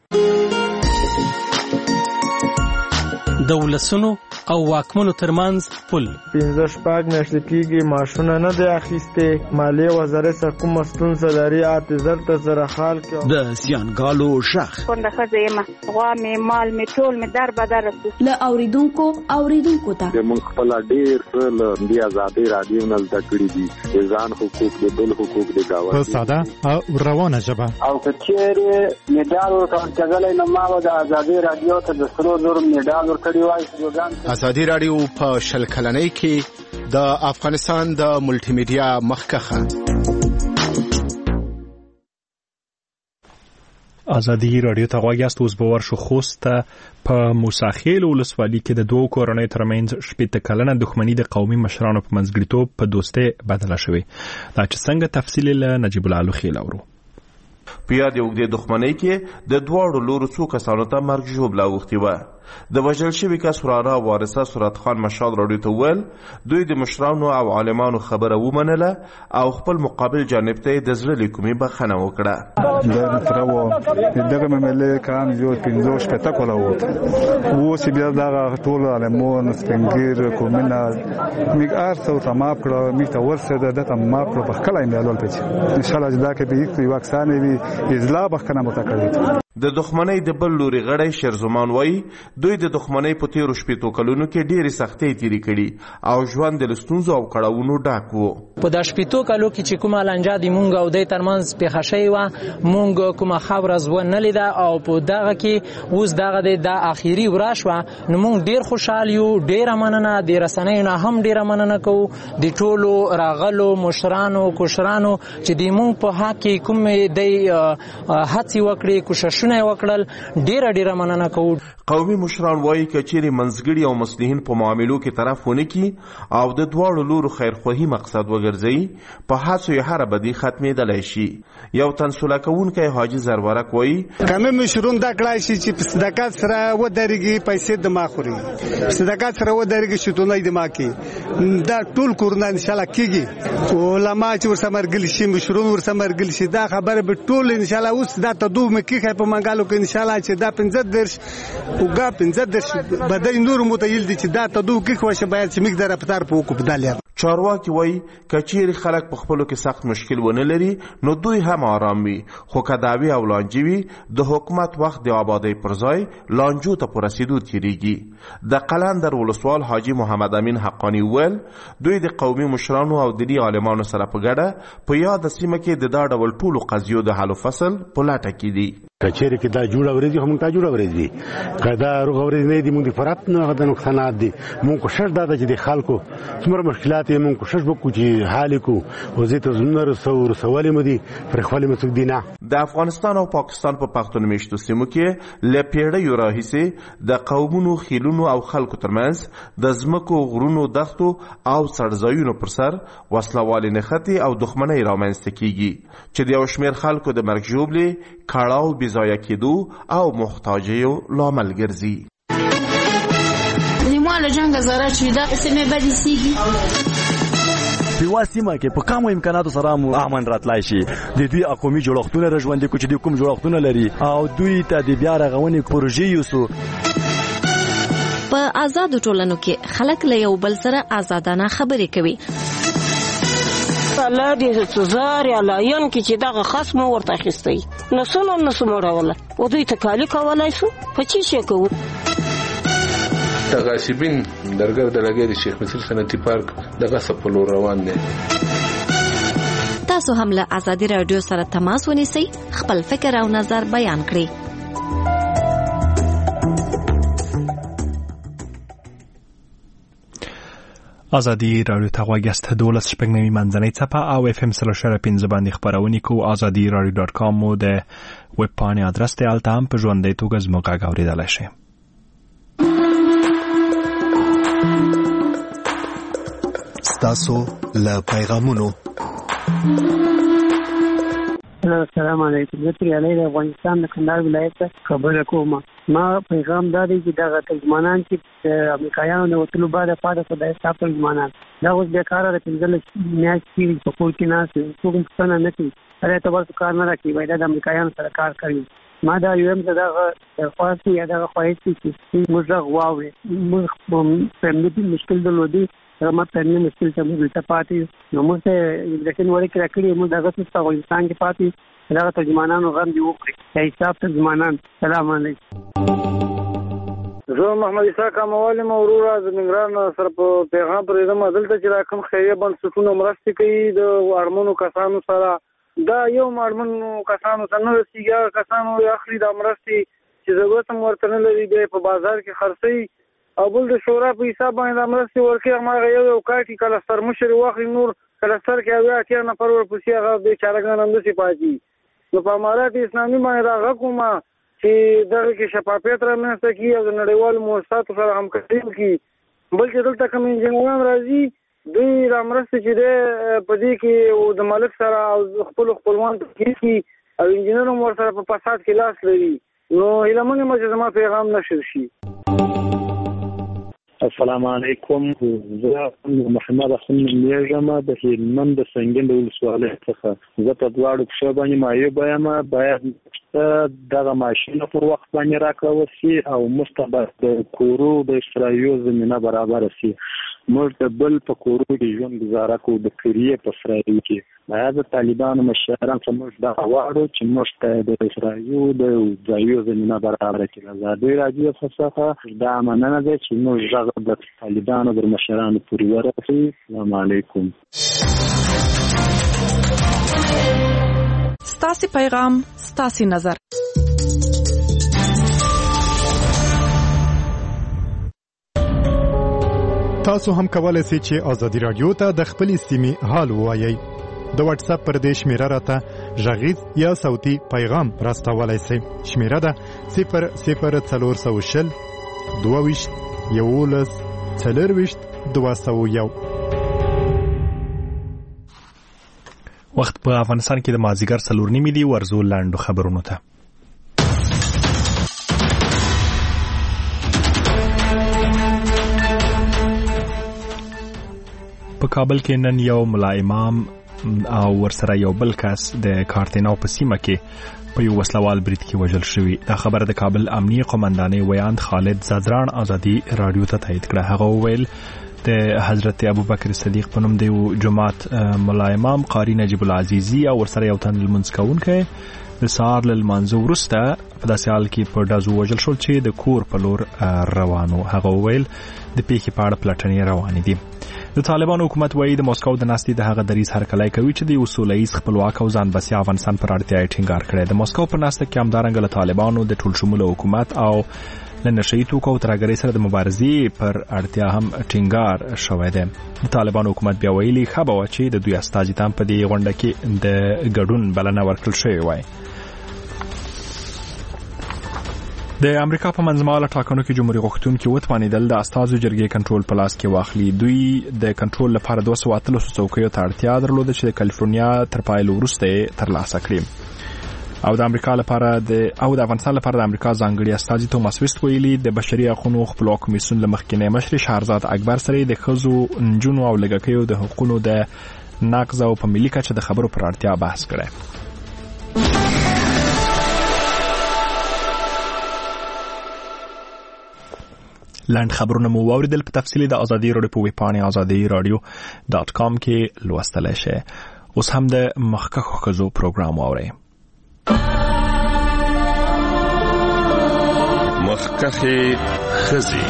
د ولسونو او واکمنو ترمنځ پل 15 میاشتې کېږي معاشونه نه دی اخیستې. مالیې وزارت څخه کومه ستونزه لري اعتذار ته سره حال کې د زیانګالو شخ کونډه ښځه یم، غوا مې مال مې ټول مې در بدر له اوریدونکو ته موږ خپل ډېر څه له دې ازادي رادیو نه زده کړي دي د ځان حقوق د بل حقوق د گاونډي په ساده او روانه ژبه او کچېرې میډال ورکړل نو ما د ازادي رادیو ته د 300 میډال ورکړی وای. ازادي رادیو په 10 کلنۍ کې د افغانستان د ملټي میډیا مخکخه. ازادي رادیو ته غواړي است اوس به ورشو خوست په موساخیل ولسوالۍ کې د 2 کورنۍ ترمنځ 8 کلنه دښمنۍ د قومي مشرانو په منځګړیتوب په دوستۍ بدله شوې. دا چې څنګه تفصیل له نجیب الله لوخیل اورو. په یاد یو د دښمنۍ کې د 2 لورو څو کسانو ته مرګ ژوبله اوښتې وه. د وژل شوي کس وراره وارثه سرات خان مشال راډیو ته وویل دوی د مشرانو او عالمانو خبره ومنله او خپل مقابل جانب ته د زړه له کومې بخښنه وکړه. دغه مملې کام جو 15 کته کوله وته اوس بیا دا ټول عالمون سپنګیر کومنا میګ ارته او تمام کړه می ته ورسره د تمام کړه په کله یې لول پچ ان شاء الله دا کې به یو واکسان وي اجلا بخنه متکړه. د دښمنۍ د بل لوري غړی شیرزمان وایي دوی د دښمنۍ په تیرو 8 کلونو کې ډېرې سختۍ تیرې کړي او ژوند د ستونزو او کړاوونو ډک و. په د شپېتو کالو کې چې کومه لانجه د مونږ او د ترمنځ پیښه شوې وه مونږ کومه خبره زو نه لیده او په دغه کې اوس دغه د اخیری ورځ شوه نو مونږ ډیر خوشحال یو. ډیره مننه د رسنیو نه هم ډیره مننه کوو د ټولو راغلو مشرانو کوشرانو چې د مونږ په حق کې کوم دی هڅې وکړي کوششونه وکړل ډیره مننه کوو. قومي مشران وایي که چیرې منځګړي او مصلحین په معاملو کې طرف ونه کړي او د دواړو لورو خیرخواهي مقصد وګرځوي په هڅو یې هره بدي ختمېدلی شي. یو تن سوله کوونکی حاجي زرورک وایي کمې مشرون دا کړای شي چې په صداقت سره ودرېږي پیسې د ما خوري په صداقت سره ودرېږي شتونه د ما کې دا ټول کورونه انشاءالله کېږي. علما چې ورسره مرګلي شي مشرون ورسره مرګلي شي دا خبره به ټول انشاءالله اوس دا تدو مکیخه په منګالو کې انشاءالله چې دا 15 درش وګا 15 درش بدای نور متایل دي چې دا تدو کې خوښه باید چې مقدار رفتار په وکړو بداله. چارواکي وایي که چیرې خلک په خپلو کې سخت مشکل ونه لري نو دوی هم آرام وي خو که دعوې او لانجې وي د حکومت وخت د آبادۍ پر ځای لانجو ته په رسېدو تېرېږي. د قلندر ولسوال حاجي محمد امین حقانی وویل دوی د قومي مشرانو او دیني عالمانو سره په ګډه په یاده سیمه کې د دا ډول ټولو قضیو د حل و فصل په لټه کې دي. کچېرې کې دا جوړه ورېږي خو موږ ته جوړه ورېږي که دا روغه ورېږي نه دي موږ د فرات نه هغه د نقصانات دي موږ کوشش دا ده چې د خلکو څومره مشکلات یې موږ کوشش وکړو چې حل یې کړو وزې ته زړونه رسولې مو دي پرېښولې مو څوک دي نه. د افغانستان او پاکستان په پښتون میشتو سیمو کې له پیړیو راهیسې د قومونو خیلونو او خلکو ترمنځ د ځمکو غرونو دښتو او څړځایونو پر سر وسلوالې نښتې او دښمنۍ رامنځته کیږي چې د یو شمېر خلکو د مرګ ژوبلې کړاو ضایع کېدو او محتاجیو لامل ګرځي. نیماله جنگ زاره چې دا سیمه بدې سیږي په سیمه کې په کومو امکاناتو سره مو امن راتلای شي د دوی قومي جوړښتونه رژوندې کو چې د کوم جوړښتونه لري او دوی ته د بیا رغونې پروژې یوسو. په آزاد ټولنو کې خلک له یو بل سره آزادانه خبرې کوي. الله دې څزار یا لاین کې چې دغه خصم ورته اخیستی نسونه نسموړوله او دوی ته کالی کولای شو په چی شي کوو. د غاصبین درګر د لګیدي شیخ مصر صنعتي پارک دغه سپلو روان دي. تاسو هم له آزادي رادیو سره تماس ونیسئ خپل فکر او نظر بیان کړئ. آزادی رادیو ته غوږ یاست 12 منځنۍ څپه او FM 3.5 باندې خبرونه کوو. azadiradio.com مو د ویب پاڼې ادرس ته هلته هم په ژوندۍ توګه زموږ غږ اورېدلی شئ. ستاسو له پیغامونو. السلام علیکم. زه پرې علی د افغانستان د کندهار ولایت خبره کوم. ما پیغام دا دی چې دغه ترجمانان چې د امریکایانو د وتلو بعد پاته خدای صاحب ترجمانان دا اوس بیکاره د 15 میاشتې کېږي په کور کې ناست څوک پوښتنه نه کوي هغه ته ورته کار نه راکوي باید د امریکایانو سره کار کوي. ما دا یو هم دغه درخواست یا دغه خواهش چې موږ غواړو موږ په مشکل درلودي ما پرنی مشکل ته موږ ته پاتې نو موږ ته لیکن ورې کړی کړی موږ دغه څه په افغانستان کې پاتې دغه ترجمانانو غم دی وکړي حساب ترجمانان. سلام علیکم. زه محمد اسحاق اموالي مورور از ننګرهار سره په پیغام پرې زما دلته چې راکم خیریه بنسټونه مرستې کوي د اړمنو کسانو سره دا یو اړمنو کسانو سره نه رسیږي کسانو اخلي د مرستې چې ضرورت هم ورته نه لري دی په بازار کې خرڅوي او بل د شورا په حساب باندې مرستې ورکوي هغه یو کاټي کلستر مشر واخلي نور کلستر کې اویا اتیا نفر ورپسې هغه بیچارهګان همداسې پاتې نو په امارات اسلامي باندې راغږ کومه چې دغه کې شفافیت رامنځته کړي او د نړیوالو مؤسساتو سره همکاري وکړي. بل چې دلته کوم انجینران راځي دوی را مرسته چې دی په دې کې د مالک سره او خپلوان کېږي او انجینر هم ورسره په فساد کې لاس لري نو هیله منم چې زما پیغام نشر شي. السلام علیکم. زه محمد اخون میږم د هلمند د سنگین د ولسوالۍ څخه. زه په دواړو پښو باندې معیوب یم باید دغه ماشین پر وخت باندې راکړل شي او مستبد د کورو د اشترايو زمينه برابر شي. موږ د بل په کورو کې ژوند گزاره کوو د کریه په اسرائیل کې باید د طالبانو مشران څخه موږ دا غواړو چې موږ ته د اسرائیل د ځایو زمينه برابر کړي. آزادي راډیو څخه دا مننه ده چې موږ د طالبانو د مشرانو پورې ورسوي. السلام علیکم. ستاسو پیغام ستاسو نظر. تاسو هم کولای شئ چې ازادي رادیو ته د خپل سیمې حال ووایئ. د واتس اپ پر دې شمیره راته غږیز یا صوتي پیغام راستولای شئ. شمیره ده 00420 22 11 40 201. وخت په افغانستان کې د مازیګر 4:30 دی. ورزو لاندو خبرونو ته. په کابل کې نن یو ملا امام او ورسره یو بل کس د کارتیناو په سیمه کې په یو وسلوال برید کې وژل شوی. دا خبره د کابل امنیه قومندانۍ ویاند خالد زادران ازادي رادیو ته تایید کړه. هغه ویل د حضرت ابوبکر صدیق په نوم د جماعت ملا امام قاری نجیب العزیزی او ورسره یو تن لمونځ کوونکی د سهار له لمانځه وروسته په داسې حال کې په ډزو وژل شول چې د کور په لور روانو. هغه ویل د پیښې په اړه پلټنې روانې دي. د طالبانو حکومت وایي د مسکو د ناستې د هغه دریځ هرکلی کوي چې د اصوله ایز خپلواک او ځان بسیا افغانستان پر اړتیا یې ټینګار کړی. د مسکو په ناسته کې همدارنګه له طالبانو د ټول شموله حکومت او له نشهیي توکو او ترهګرۍ سره د مبارزې پر اړتیا هم ټینګار شوی دی. د طالبانو حکومت بیا ویلي ښه به وه چې د دوی استازي ته هم په دې غونډه کې د ګډون بلنه ورکړل شوې وای. د امریکا په منځمهاله ټاکنو کې جمهوریت غوښتونکي وتوانېدل د استازو جرګې کنټرول په لاس کې واخلي. دوی د کنټرول لپاره 213 څوکیو ته اړتیا درلوده چې د کالیفورنیا تر پایلو وروسته یې ترلاسه کړي. او د افغانستان لپاره د امریکا ځانګړي استازي توماس ویست ویلي د بشري حقوقو خپلواک کمیسیون له مخکینی مشر شهرزاد اکبر سره د ښځو، نجونو او لږکیو د حقوقو د نقض او په ملي کچه د خبرو پر اړتیا بحث کړی. لاند خبرونه مو واوریدل. په تفصیل د ازادي رادیو په ویبپاڼه azadiradio.com کې لوستلی شئ. اوس هم د مخکښو ښځو پروګرام واورئ. مخکښې ښځې.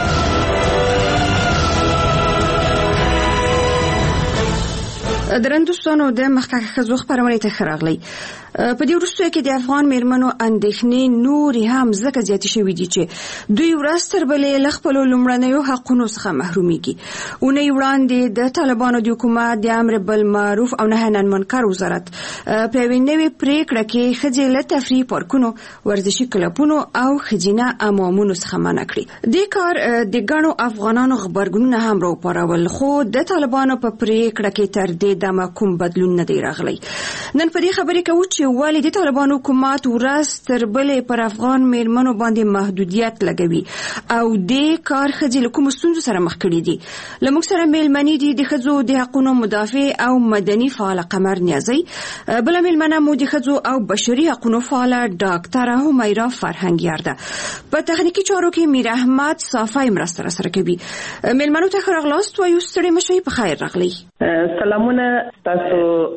درندوستانو د مخکښ ښځو خبرونه ته راغلي. په دې وروستیو کې د افغان میرمنو اندېښنې نورې هم ځکه زیاتې شوې دي چې دوی ورځ تر بلې له خپلو لومړنیو حقونو څخه محرومیږي. اونۍ وړاندې د طالبانو د حکومت د امر بالمعروف او نهي عن المنکر وزارت په یوې نوې پریکړه کې ښځې له تفریح پارکونو، ورزشي کلبونو او ښځینه امامونو څخه منع کړي. دې کار د ګڼو افغانانو غبرګونونه هم راوپارول، خو د طالبانو په پریکړه کې تر دې دمه کوم بدلون نه دی راغلی. نن په دې خبرې کوو چې ولې د طالبانو حکومت ورځ تر بلې پر افغان میرمنو باندې محدودیت لګوي او دې کار ښځې له کومو ستونزو سره مخ کړي دي. له موږ سره میلمنې دي د ښځو د حقونو مدافع او مدني فعاله قمر نیازی، بله میلمنه مو د ښځو او بشري حقونو فعاله ډاکټره همیرا فرهنګیار ده. په تخنیکي چارو کې میر احمد صافی مرسته راسره کوي. میلمنو ته ښه راغلاست وایو. ستړي مشئ، په خیر راغلی. سلامونه تاسو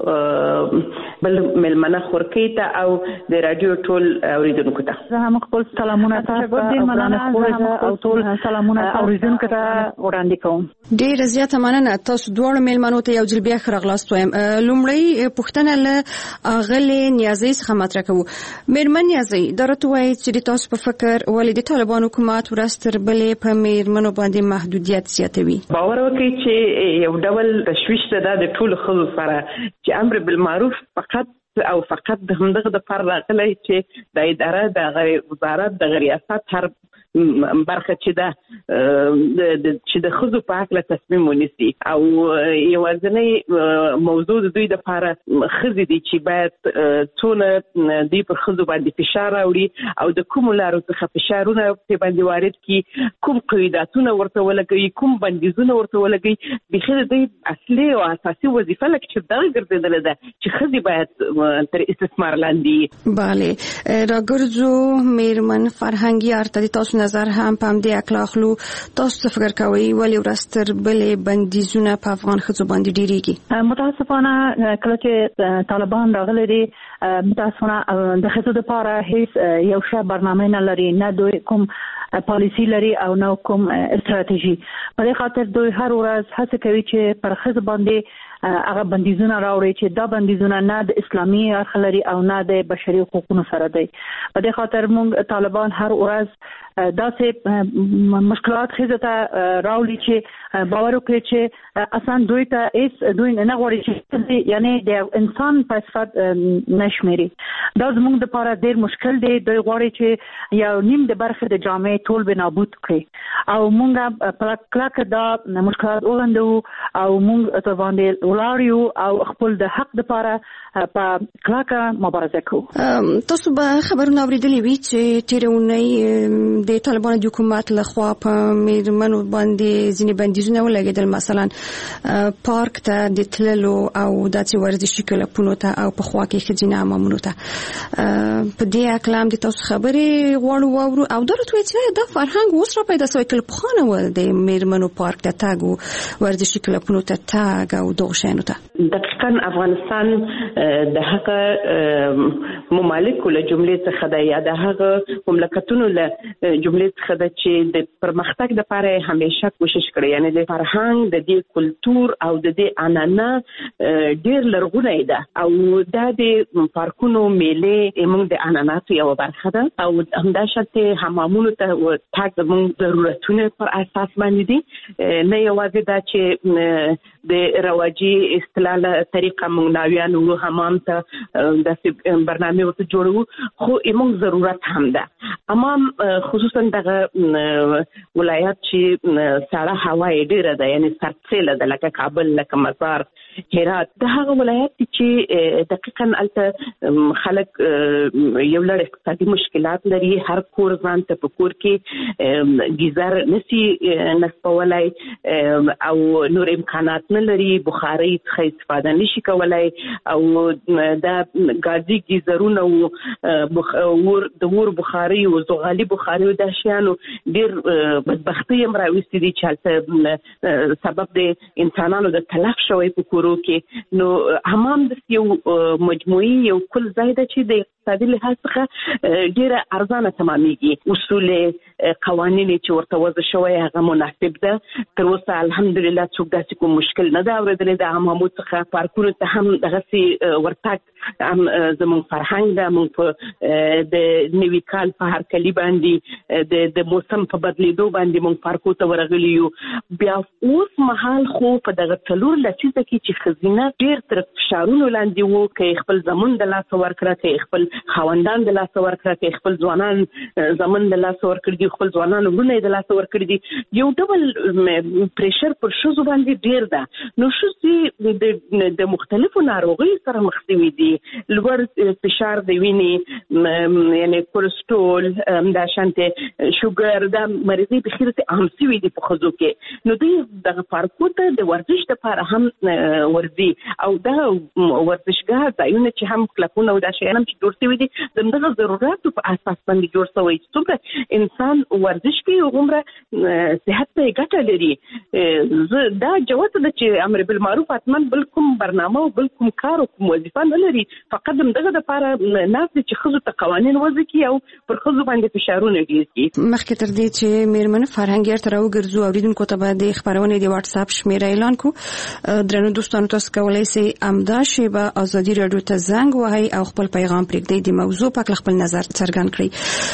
بل میلمنه خورکی ته او د رادیو ټول اوریدونکو ته. زه هم خپل سلامونه تاسو او ټول سلامونه اوریدونکو ته وړاندې کوم. ډېر زیاته مننه. تاسو دواړو میلمنو ته یو ځل بیا ښه راغلاست وایم. لومړی پوښتنه له اغلې نیازی څخه مطرح کوو. میرمن نیازی، دا راته وایي چې د تاسو په فکر ولې د طالبانو حکومت ورځ تر بلې په میرمنو باندې محدودیت زیاتوي؟ باور وکړئ چې یو ډول تشویش ده د ټولو ښځو سره چې امر بالمعروف فقط د همدغه د پر راغلی چې د اداره د وزارت د ریاست هر برخه چې د ښځو په هکله تصمیم ونیسي او یوازینی موضوع د دوی دپاره ښځې دي چې باید څونه دوی پر ښځو باندې فشار راوړي او د کومو لارو څخه فشارونه پرې باندې وارد کړي، کوم قیوداتونه ورته ولګوي، کوم بندیزونه ورته ولګوي. بیخي د دوی اصلي او اساسي وظیفه لکه چې دغه ګرځېدلې ده چې ښځې باید تر استثمار لاندې. بله، راګرځو میرمن فرهنګیار ته د تاسو نظر هم په همدې اخلاقلو. تاسو څه فکر کوئ ولې ورځ تر بلې بندیزونه په افغان ښځو باندې ډېرېږي؟ متاسفانه کله چې طالبان راغلي دي متاسفانه د ښځو دپاره هیڅ یو ښه برنامه نه لري، نه دوی کوم پالیسی لري او نه کوم استراتیژي. په دې خاطر دوی هر ورځ هڅه کوي چې پر ښځو باندې هغه بندیزونه راوړي چې دا بندیزونه نه د اسلامي اړخ لري او نه د بشري حقوقو سره دی. په دې خاطر موږ طالبان هر ورځ داسې مشکلات خزه ته راوړي چې باور وکړي چې اصلا دوی ته دوی نه غواړي چې یعنی د انسان په صفت نشمري. دا زموږ لپاره ډېر مشکل دی. دوی غواړي چې یو نیم د برخه د جامعې ټول به نابود کړي او موږ په کلکه دا مشکلات وغندو او موږ ته باندې ولاړو او خپل د حق لپاره په کلکه مبارزه کوو. تاسو به خبرونه اوریدلي وي چې تیرونی د طالبانو د حکومت لخوا په میرمنو باندې ځینې بندیزونه ولګېدل، مثلا پارک ته د تللو او داسې ورزشي کلبونو ته او په خوا کې ښځینه حمامونو ته. په دې اقلام د تاسو خبرې غواړو واورو او دا راته وایي چې دا فرهنګ اوس را پیدا شوی که پخوانه و د میرمنو پارک ته تګ او ورزشي کلبونو ته تګ او دغه شیانو ته. دقیقاً افغانستان د هغه ممالکو له جملې څخه ده یا د هغه مملکتونو له جملې څخه ده چې د پرمختګ لپاره همیشه کوشش کړی، یعنی د فرهنګ د دې کلتور او د دې عنعنه ډېر لرغونی ده او دا د پارکونو میلې موږ د عنعناتو یوه برخه ده او همداشانتې حمامونو ته تګ زموږ ضرورتونه پر اساس باندې دي، نه یوازې دا چې د رواجي اصطلاح طریقه موږ ناویانو حمام ته داسې برنامه ورته جوړو، خو موږ ضرورت هم ده. حمام خصوصا دغه ولایت چې سړه هوا یې ډېره ده، یعنی سرسیله ده، لکه کابل، لکه مزار، هرات، د هغه ولایت چې دقیقاً هلته خلک یو لړ اقتصادي مشکلات لري. هر کور ځان ته په کور کې ګیزر نسی نصبولی او نور امکانات نه لري، بخارۍ څخه استفاده نشي کولای او دا ګازي ګیزرونه او د اور بخارۍ او زغالي بخارۍ او دا شیانو ډېر بدبختي هم راوستي دي چې هلته سبب د انسانانو د تلف شوی په کورو کې. نو حمام د یو مجموعي یو کل ځای ده چې د اقتصادي لحاظ څخه ډېره ارزانه تمامېږي. اصول قوانین چې ورته وضع شوی هغه مناسب ده. تر اوسه الحمدلله څوک داسې کوم مشکل نه ده اورېدلی د حمامو څخه. پارکونو ته هم دغسې ورتګ هم زموږ فرهنګ ده. موږ په د نوي کال په هرکلي باندې د موسم په بدلېدو باندې موږ پارکو ته ورغلي یو. بیا اوس مهال خو په دغه څلور لسیزه کې چې ښځینه ډېر تر فشارونو لاندې وو، که خپل زمون د لاسه ورکړه، که خپل خاوندان د لاسه ورکړه، که خپل ځوانان زمون د لاسه ورکړي دي، خپل ځوانان وروڼه یې د لاسه ورکړي دي، یو ډول پریشر پر ښځو باندې ډېر ده. نو ښځې د مختلفو ناروغیو سره مخ شوي دي، لوړ فشار د وینې یعنی کورسټول، همداشانتې شوګر، دا مرضۍ بخیر عام شوي دي په ښځو کې. نو دوی دغه پارکو ته د ورزش لپاره هم ورځي او دا ورزشګاه ځایونه چې هم کلبونه او دا شیان هم چې جوړ شوي دي د همدغه ضروراتو په اساس باندې جوړ شوی چې څومره انسان ورزش کوي هغومره صحت ته یې ګټه لري. دا جوته ده چې امر بالمعروف حتما بل کوم برنامه او بل کوم کار او کوم وظیفه نه لري، فقط همدغه دپاره ناست دي چې ښځو ته قوانین وضع کړي او پر ښځو باندې فشارونه ډېر کړي. مخکې تر دې چې میرمنې فرهنګ ته راوګرځو اوریدونکو ته به د خپرونې د واتساپ شمیره اعلان کو. درنو دوستانو، تاسو کولی شئ همدا شیبه ازادي راډیو ته زنګ وهئ او خپل پیغام پرېږدئ، د موضوع په اړه خپل نظر څرګند کړئ.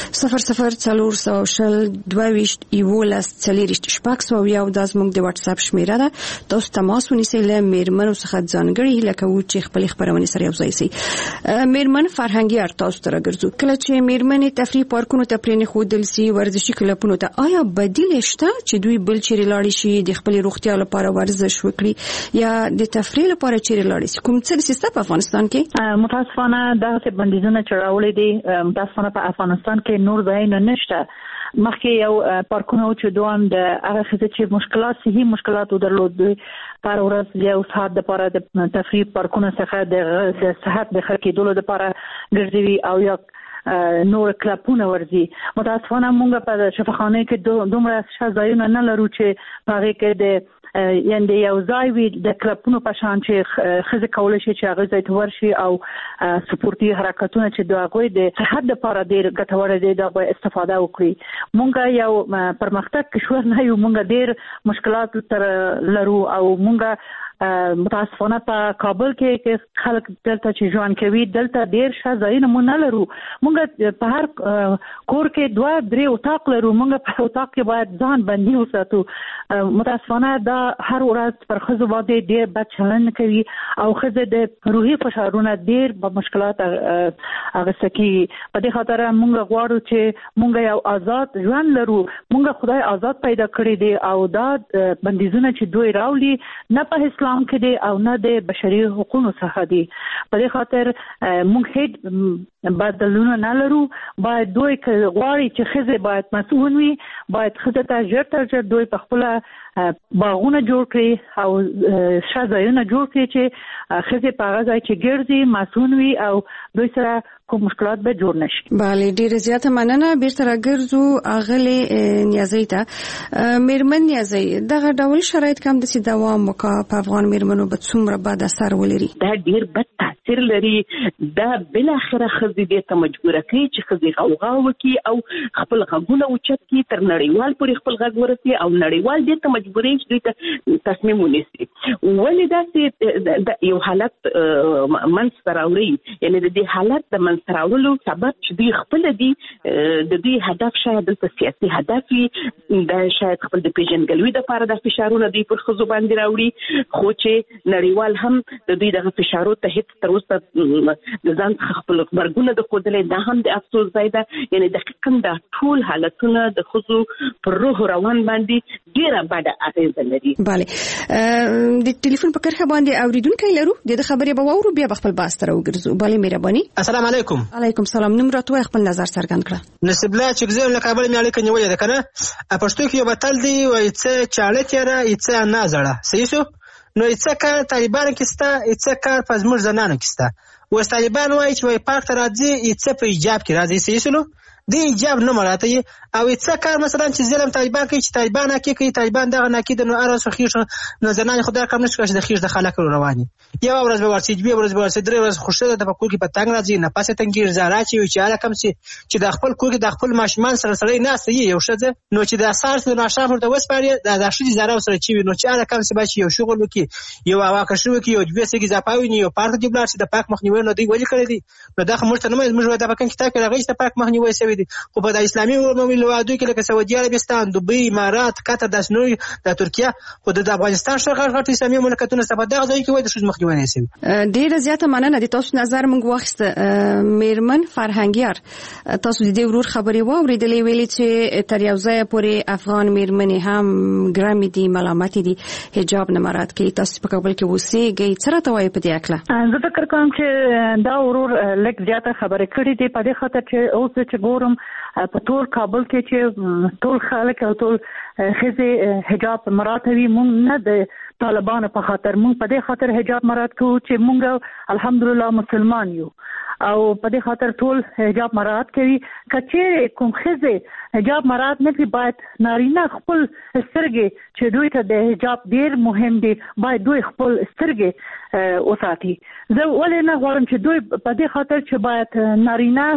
0040221140 دا زموږ د واتساپ شمیره ده. تاسو تماس ونیسئ، له میرمنو څخه ځانګړي هیله کوو چې خپل خپرونې سره یوځای شي. میرمن فرهنګي اړخ تاسو ته راګرځو. کله چې میرمنې تفریح پارکونو ته پرېنښودل سي، ورزشي کلبونو ته، آیا بدیل شته چې دوی بل چیرې لاړې شي د خپلې روغتیا لپاره ورزش وکړي یا د تفریح لپاره چیرې لاړې شي؟ کوم څه سیسته په افغانستان کې؟ متاسفانه دغسې بندیزونه چې راوړي دي متاسفانه په افغانستان کې نور ځایونه نشته. مخکې یو پارکونه و چې دوام د هغه ښځې چې مشکلات صحي مشکلات درلود دوی پر ورځ یو ساعت دپاره د تفریح پارکونه څخه د صحت د ښه کېدلو دپاره ګرځوي او یا نور کلبونه ورځي. متاسفانه موږ په شفاخانه کې دومره ښه ځایونه نه لرو چې په هغې کې د یعنی یو ځای وي د کلبونو په شان چې ښځې کولی شي چې هغه ځای ته ورشي او سپورتي حرکتونه چې د هغوی د صحت دپاره ډېر ګټوره دی د هغوی استفاده وکړي. موږ یو پرمختګ کشور نه یو، موږ ډېر مشکلات سره لرو او موږ متاسفانه په کابل کې خلک دلته چې ژوند کوي دلته ډیر ځایونه مونږ نه لرو. مونږ په هر کور کې 2-3 اتاق لرو. مونږ په اتاق کې باید ځان بندي وساتو. متاسفانه دا هر ورځ پر ښځو باندې ډیر بد چلند کوي او ښځې د روحي فشارونه ډیر په مشکلات اغسته کوي. په دې خاطر مونږ غواړو چې مونږ یو آزاد ژوند لرو. مونږ خدای آزاد پیدا کړی دی او دا بندیزونه چې دوی راولي نه په اسلام کې دی او نه د بشري حقوقو څخه دی. په دې خاطر مونږ هیڅ بدلونه نه لرو. باید دوی غواړي چې ښځې باید مسؤل وي، باید ښځې ته ژر تر ژره دوی په خپله باغونه جوړ کړي او ځایونه جوړ کړي چې ښځې په هغه ځای کې ګرځي مسؤل وي او دوی سره کوم مشکلات به جوړ نشي. بله ډیره زیاته مننه. بیرته راګرځو اغلې نیازۍ ته. میرمن نیازۍ دغه ډول شرایط کوم د سي دوام وکړه په افغان میرمنو به څومره بد اثر ولري؟ دا ډیر بد تاثیر لري. دا بل اخره ښځې دې ته مجبوره کوي چې ښځې غوغا وکړي او خپل غږونه اوچت کړي تر نړیوال پورې خپل غږ ورسوي او نړیوال دې ته مجبورې چې دوی ته تصمیم ونیسي. ولې داسې یو حالت منځته راوړي، یعنې د دې حالت د منځته راوړلو سبب چې دوی خپل دي د دوی هدف شاید دلته سیاسي هدف وي، دا شاید خپل د پیژندګلوي دپاره د فشارونه دوی پر ښځو باندې راوړي، خو چې نړیوال هم د دوی دغه فشارو ته هېڅ تر اوسه د ځان څخه خپل غبرګونه د ښودلی. دا هم د افسوس ځای ده. یعنې دقیقا دا ټول حالتونه د ښځو پر روح روان باندې ډېره بده اغېزه لري. بله د ټلیفون په کرښه باندې اورېدونکی لرو. د خبرې به واورو بیا به خپل بحث ته راوګرځو. بله مهرباني. السلام علیکم. علیکم سلام. نوم راته وایه، خپل نظر څرګند کړه. نصیب الله چګزی له کابل مې اړیکه نیولې ده کنه. پښتو کې یو متل دی وایي څه چاړه تېره څه نه زړه. صحیح شو؟ نو څه کار طالبانو کې سته، څه کار په زموږ زنانو کې سته. اوس طالبان وایي چې وایي پاک ته راځي، څه په ایجاب کې راځي. صحیح شو؟ د ایجاب نه مراته او څه کار مثلا چې ظلم طالبان کوي، چې طالبان حقیقي کوي، طالبان دغه ناکید نو ارس خېښ نو زنان خدای کم نشي چې د خېښ د خلک رواني. یو ورځ به ورسې، دوه ورځې به ورسې، درې ورځې خوشاله د پکور کې په تنګ راځي، نه پاسه تنګي زارا چې چاله کم چې د خپل کور کې د خپل ماشومان سره سره نه سي یو شته نو چې د اساس نو شام ورته وسپاري د شې زارا سره چې نو چې اله کم څه بچي یو شغل وکي، یو واکه شو وکي، یو دوه سګي زپاوي یو پارت دی بلار چې د پاک مخنیوي نو دی ولي کړی دی. نو دا خمرته نه موږ د پاکستان کتاب کې راغی چې پاک مخنیوي سوي دي. خو په اسلامي مملکتونو کې لکه سعودي عربستان، دوبۍ، امارات، قطر، د نور د ترکیه، خو د افغانستان شرق غټ اسلامي مملکتونو څخه دغه ځای کې وایي د شوز مخنیوي نه سوي. ډیره زیاته مننه. د تاسو نظر موږ واخیسته. میرمن فرهنګیار تاسو د دې ورور خبرې واورېدلې، ویلي چې تر یو ځای پورې افغان میرمنې هم ګرامي دي، ملامت دي، حجاب نه مراعات کوي. تاسو په کابل کې اوسېږئ، څه راته وایي په دې اړه؟ زه فکر کوم چې دا ورور لږ زیاته خبرې کړې دي په دې خاطر چې اوس چې ګورم په ټول کابل کې چې ټول خلک او ټول ښځې حجاب مراعاتوي. مونږ نه د طالبانو په خاطر، مونږ په دې خاطر حجاب مراعات کوو چې مونږ الحمدلله مسلمان یو او په دې خاطر ټول حجاب مراعات کوي. که چیرې کوم ښځې حجاب مراعات نه کوي، باید نارینه خپل سترګې چې دوی ته د حجاب ډېر مهم دي، باید دوی خپل سترګې وساتي. زه ولې نه غواړم چې دوی په دې خاطر چې باید نارینه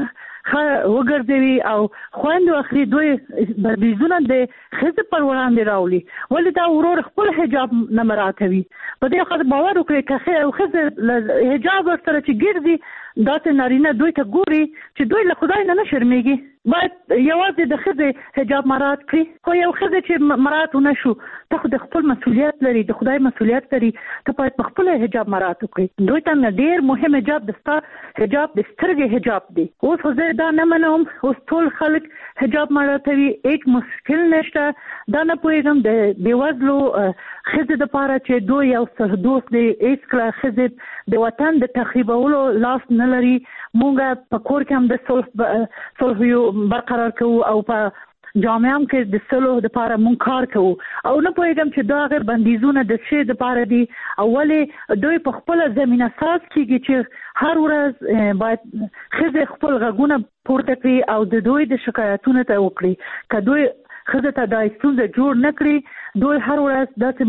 وګرځوي او خویندو اخلي دوی بندیزونه د ښځې پر وړاندې راولي. ولې دا ورور خپل حجاب نه مراعاتوي؟ په دې خاطر باور وکړئ که ښځه حجاب ورسره چې ګرځي داسې نارینه دوی ته ګوري چې دوی له خدای نه شرمېږي. باید یوازې د ښځې حجاب مراعات کړي. خو یو ښځه چې مراعات ونه شو، ته خو د خپل مسؤلیت لري، د خدای مسؤلیت لري، ته باید په خپل حجاب مراعات وکړي. دوی ته ډېر مهم حجاب د ستا حجاب د سترګې حجاب دی. اوس خو زه دا نه منم، اوس ټول خلک حجاب مراعاتوي، هیڅ مشکل نشته. دا نه پوهېږم د بېوزلو ښځې دپاره چې دوی یو دوست دی، هېڅکله ښځې د وطن د تخریبولو لاس نه لري. مونږ په کور کې هم د صلح برقرار کوو او په جامعه هم کې د صلح دپاره مونږ کار کوو او نه پوهېږم چې دا غیر بندیزونه د څه دپاره دي او ولې دوی په خپله زمینه ساز کېږي چې هر ورځ باید ښځې خپل غږونه پورته کړي او د دوی د شکایتونو ته وکړي. که دوی ښځې ته دا ستونزه جوړ نه کړي، دوی هر ورځ داسې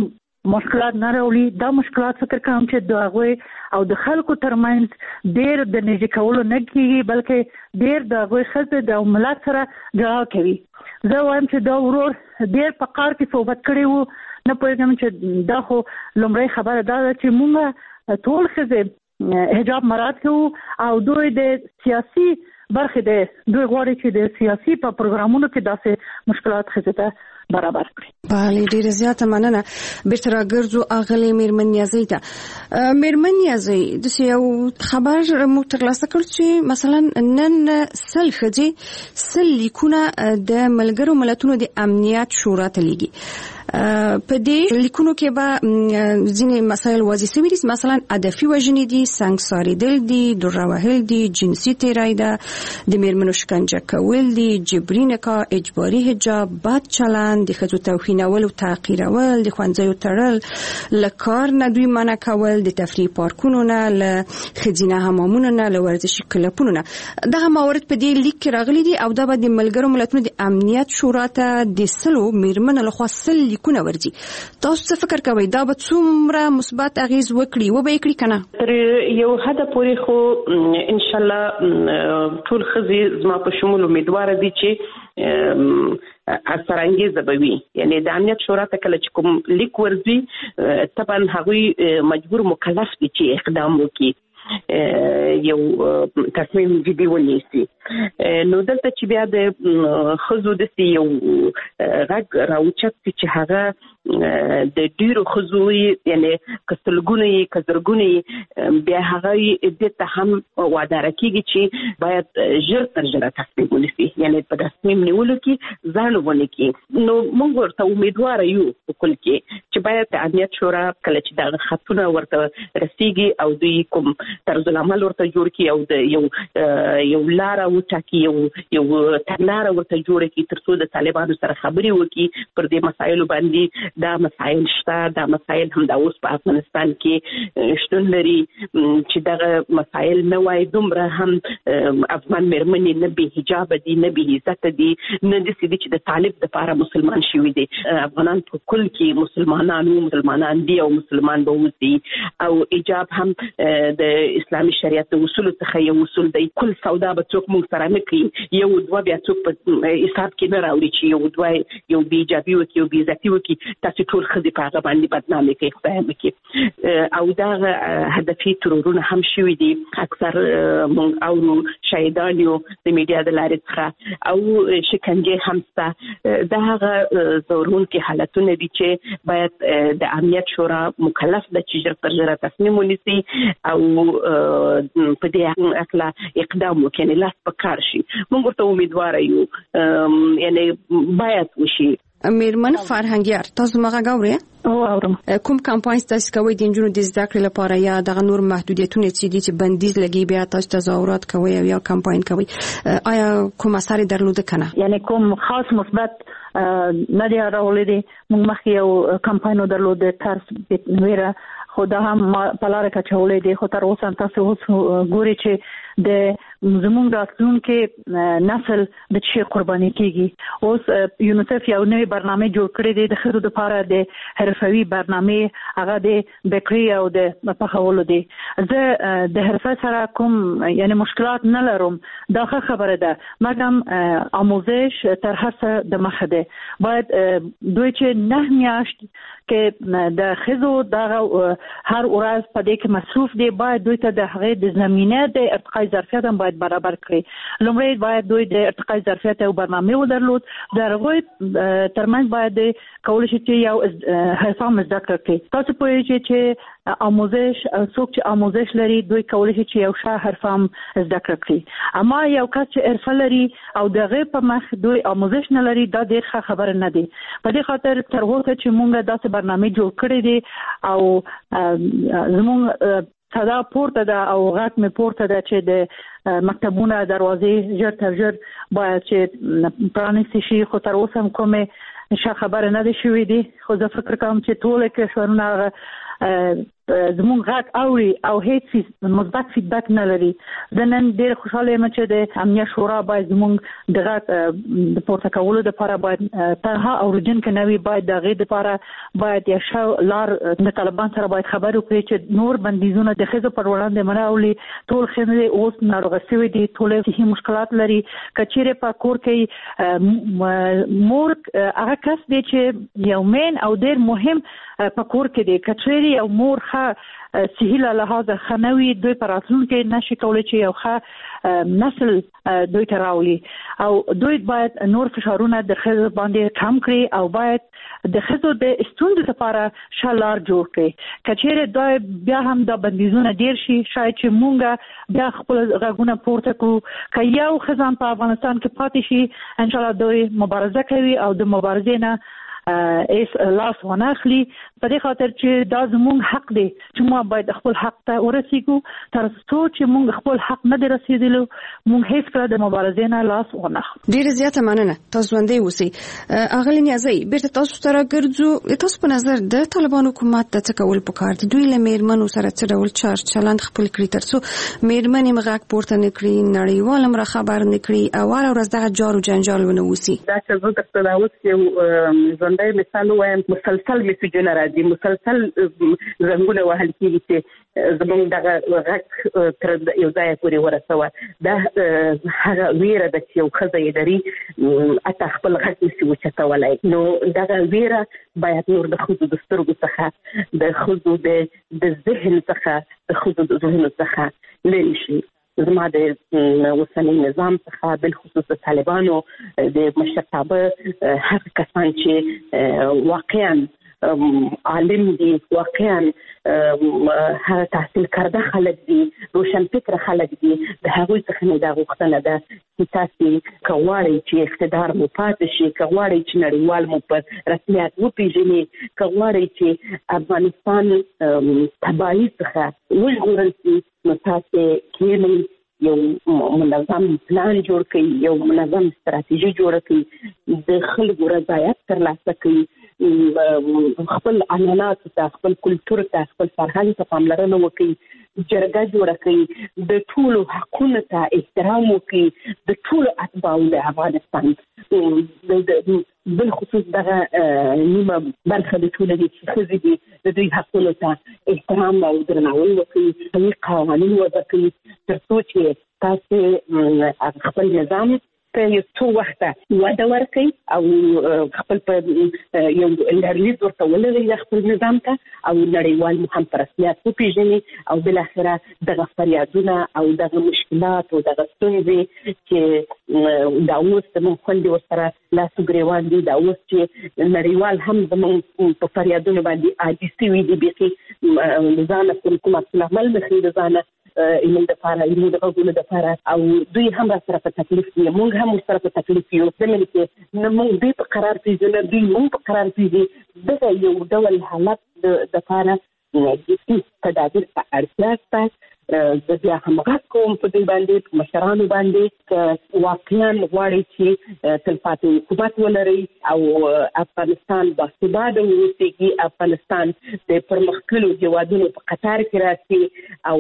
مشکلات نه راوړي. دا مشکلات فکر کوم چې د هغوی او د خلکو ترمنځ ډېر د نږدې کولو نه کېږي، بلکې ډېر د هغوی ښځې د ملت سره جګړه کوي. زه وایم چې دا ورور ډېر په قار کې صحبت کړی وو. نه پوهېږم چې دا خو لومړی خبره دا ده چې موږ ټول ښځې حجاب مراعات کوو او دوی د سیاسي برخې دوی غواړي چې د سیاسي په پروګرامونو کې داسې مشکلات ښځې ته برابر کړي. بله ډیره زیاته مننه. بیرته راګرځو اغلې میرمن نیازۍ ته. میرمن نیازۍ د یو خبر موږ ترلاسه کړ چې مثلا نن 100 ښځې لیکونه د ملګرو ملتونو د امنیت شورا ته لیږي. په دې لیکونو کې به ځینې مسایل واضح شوي دي، مثلا هدفي وژنې دي، سنګسارېدل دي، دوره وهل دي، جنسي تیری ده، د میرمنو شکنجه کول دي، جبري نکاح، اجباري حجاب، بد چلند، د ښځو توهینول او تحقیرول، د ښوونځیو تړل، له کار نه دوی منع کول، د تفریح پارکونو نه، له ښځینه حمامونو نه، له ورزشي کلبونو نه. دغه موارد په دې لیک کې راغلي دي او دا به د ملګرو ملتونو د امنیت شورا ته د 100 میرمنو لخوا 100 لیکونه ورځي. تاسو څه فکر کوئ دا به څومره مثبت اغیز وکړي و به یې کړي کنه؟ تر یو حد پورې خو ان شاء الله ټول ښځې زما په شمول امیدواره دي چې اثرانګیزه به وي. یعنی د امنیت شورا ته کله چې کوم لیک ورځي طبعا هغوی مجبور مکلف دي چې اقدام وکړي، یو تصمیم جدي ونیسي. نو دلته چې بیا د ښځو داسې یو غږ راوچت چې هغه د ډیرو ښځو یعنی که سلګونه یې که زرګونه یې بیا هغه دې ته هم واداره کېږي چې باید ژر تر ژره تصمیم ونیسي، یعنی په تصمیم نیولو کې ځان ونه کړي. نو موږ ورته امیدواره یو په کل کې چې باید د امنیت شورا کله چې دغه خطونه ورته رسیږي او دوی کوم طرز العمل ورته جوړ کړي او د یو لاره وټاکي، یو تګلاره ورته جوړه کړي تر څو د طالبانو سره خبرې وکړي پر دې مسایلو باندې. دا مسایل شته، دا مسایل هم دا اوس په افغانستان کې شتون لري چې دغه مسایل نه وای دومره هم افغان میرمنې نه بې حجابه دي، نه بې عزته دي، نه داسې دي چې د طالب دپاره مسلمان شوي دي. افغانان په کل کې مسلمانان دي او مسلمان به اوسي او حجاب هم د اسلامي شریعت د اصولو څخه یو اصول دی. کل سودا به څوک موږ سره نه کړي، یو دوه بیا څوک په حساب کې نه راوړي چې یو دوه یو بې حجابي وکړي، یو بې عزتي وکړي، تاسو ټول ښځې په هغه باندې بدنامي کوي، خدای وکړي. او دغه هدفي ترورونه هم شوي دي، اکثر موږ اورو شهیدان یو د میډیا د لارې څخه او شکنجې هم شته. دا هغه ځورونکي حالتونه دي چې باید د امنیت شورا مکلف ده چې ژر تر ژره تصمیم ونیسي او په دې اړه اقدام وکړي، یعنې لاس په کار شي. موږ ورته امیدواره یو، یعنې باید وشي. میرمن فرهنګیار، تاسو ما غواړئ؟ اورم. کوم کمپاین تاسو کوي د نجونو د زده کړې لپاره یا دغه نور محدودیتونه چې بندیز لګي بیا تاسو تظاهرات کوي یا کمپاین کوي؟ آیا کوم اثر درلوده کنه؟ یعنی کوم خاص مثبت نه دی راولې دي. موږ مخکې یو کمپاین درلوده ترس ویره خو دا هم په لاره کې چولې دي. خو تر اوسه تاسو اوس ګوري چې د زموږ راتلونکي نسل د چی قرباني کیږي. اوس یونیسف یو نوې برنامه جوړ کړې ده د ښځو لپاره، د حرفوي برنامه، هغه د بیکري او د پخولو دي. زه د حرفه سره کوم یعنی مشکلات نه لرم، دا ښه خبره ده، مګر آموزش تر هر څه د مخه ده. باید دوی چې 9 میاشت کې د ښځو دغه هر ورځ په دې کې مصروف دي، باید دوی ته د هغې د زمینه د ارتقای ظرفیت هم باید برابر کړي. لومړی باید دوی د ارتقای ظرفیت او برنامه ودرلود، د هغوی ترمنځ باید کولی شي چې یو حرفه زده کړي. تاسو پوهیږئ چې آموزش څوک چې آموزش لري دوی کولی شي چې یو ښه حرفه هم زده کړي. اما یو کس چې حرفه لري او دغه په مخ دوی آموزش نه لري، دا ډېر ښه خبره نه دی. په دې خاطر تر اوسه چې موږ داسې برنامه جوړ کړی دی او زموږ صدا پورته ده او غږ مې پورته ده چې د مکتبونه دروازې ژر تر ژر باید چې پرانیستې شي. خو تر اوسه هم کومې ښه خبره نه ده شوې دي. خو زه فکر کوم چې ټول کشورونه زموږ غږ اوري او هیڅ مثبت فیډبک نه لري. زه نن ډېر خوشاله یم چې د امنیت شورا باید زموږ د غږ د پورته کولو لپاره باید تنها اورېدونکي نه وي، باید د هغې لپاره باید یو ښه لار د طالبان سره باید خبرې وکړي چې نور بندیزونه د ښځو پر وړاندې منع اولي. ټول ښځې اوس ناروغه شوي دي، ټول صحي مشکلات لري. که چیرې په کور کې مور هغه کس دی چې یو مین او ډېر مهم په کور کې دی، که چیرې یو مور ښه صحي له لحاظه ښه نه وي، دوی په راتلونکي نشي کولی چې یو ښه نسل دوی ته راولي. او دوی باید نور فشارونه د ښځو باندې کم کړي او باید د ښځو د ستونزو لپاره ښه لار جوړ کړي. که چیرې دوی بیا هم دا بندیزونه ډېر شي، شاید چې مونږ بیا خپل غږونه پورته کړو. که یو ښځه په افغانستان کې پاتې شي، انشاءالله دوی مبارزه کوي او د مبارزې نه لاس ونه اخلي. په دې خاطر چې دا زموږ حق دی چې موږ باید خپل حق ته ورسیږو. تر څو چې موږ خپل حق نه دی رسیدلو، موږ هیڅ کله د مبارزې نه لاس ونه اخلو. ډیره زیاته مننه. تاسو ژوندۍ اوسئ. اغلې نیازی بیرته تاسو سره ګرځو. تاسو په نظر د طالبان حکومت د څه کول پکار دي؟ دوی له میرمنو سره څه ډول چلند خپل کړی ترڅو میرمنې مغاک پورته نه کړي، نړیوال هم را خبر نه کړي او هر ورځ دغه جار او جنجال ونه وسی؟ دا چې زه درته دا اوس یو ژوندۍ مثال وایم، مسلسل میسجونه راځي، مسلسل زنګونه وهل کېږي چې زموږ دغه غږ تر یو ځایه پورې ورسوه. دا هغه ویره ده چې یو ښځه یې لري حتی خپل غږ نشي اوچتولی. نو دغه ویره باید نور د ښځو د سترګو څخه، د ښځو د ذهن څخه، د ښځو د ذهنو څخه لرې شي. زما د اوسنی نظام څخه بالخصوص د طالبانو د مشرتابه هغه کسان چې واقعا عالم دي، واقعا هغه تحصیل کرده خلک دي، روشن فکر خلک دي، د هغوی څخه نه دا غوښتنه ده چې تاسو که غواړئ چې اقتدار مو پاتې شي، که غواړئ چې نړیوال مو په رسمیت وپېژني، که غواړئ چې افغانستان تباهي څخه وژغورل شي، نو تاسو کېنئ یو منظم پلان جوړ کړئ، یو منظم ستراتیژي جوړه کړئ، د خلکو رضایت ترلاسه کړئ، خپل عنعنات ته، خپل کلتور ته، خپل فرهنګ ته پاملرنه وکړي، جرګه جوړه کړي، د ټولو حقونو ته احترام وکړي، د ټولو اتباعو د افغانستان بالخصوص دغه نیمه برخه د ټولنې چې ښځې دي د دوی حقونو ته احترام او درناوی وکړي، صحیح قوانین وضع کړي، تر څو چې تاسو خپل نظام په یو څو وخته وده ورکړي او خپل په یو لرلیز ورته ولري خپل نظام ته، او نړیوال مو هم په رسمیت وپېژني، او بالاخره دغه فریادونه او دغه مشکلات او دغه ستونزې چې دا اوس زموږ خویندې ورسره لاس ګرېوان دي، دا اوس چې نړیوال هم زموږ په فریادونو باندې عاجز شوي دي، بیخي ځانه پر کوم عکس العمل نښي د ځانه ایمون دپاره، ایمون د غږونو دپاره، او دوی هم را سره په تکلیف دي، موږ هم ورسره په تکلیف یو. زمینې کې نه موږ دوی په قرار پېژنو، دوی موږ په قرار پېژني. دغه یو ډول حالت دپاره جدي تدابیر ته اړتیا شته. زه بیا هم غږ کوم په دوی باندې، په مشرانو باندې، که واقعا غواړئ چې تلپاتې حکومت ولرئ او افغانستان باثباته واوسېږي، افغانستان د پرمختللو هېوادونو په قطار کې راشي، او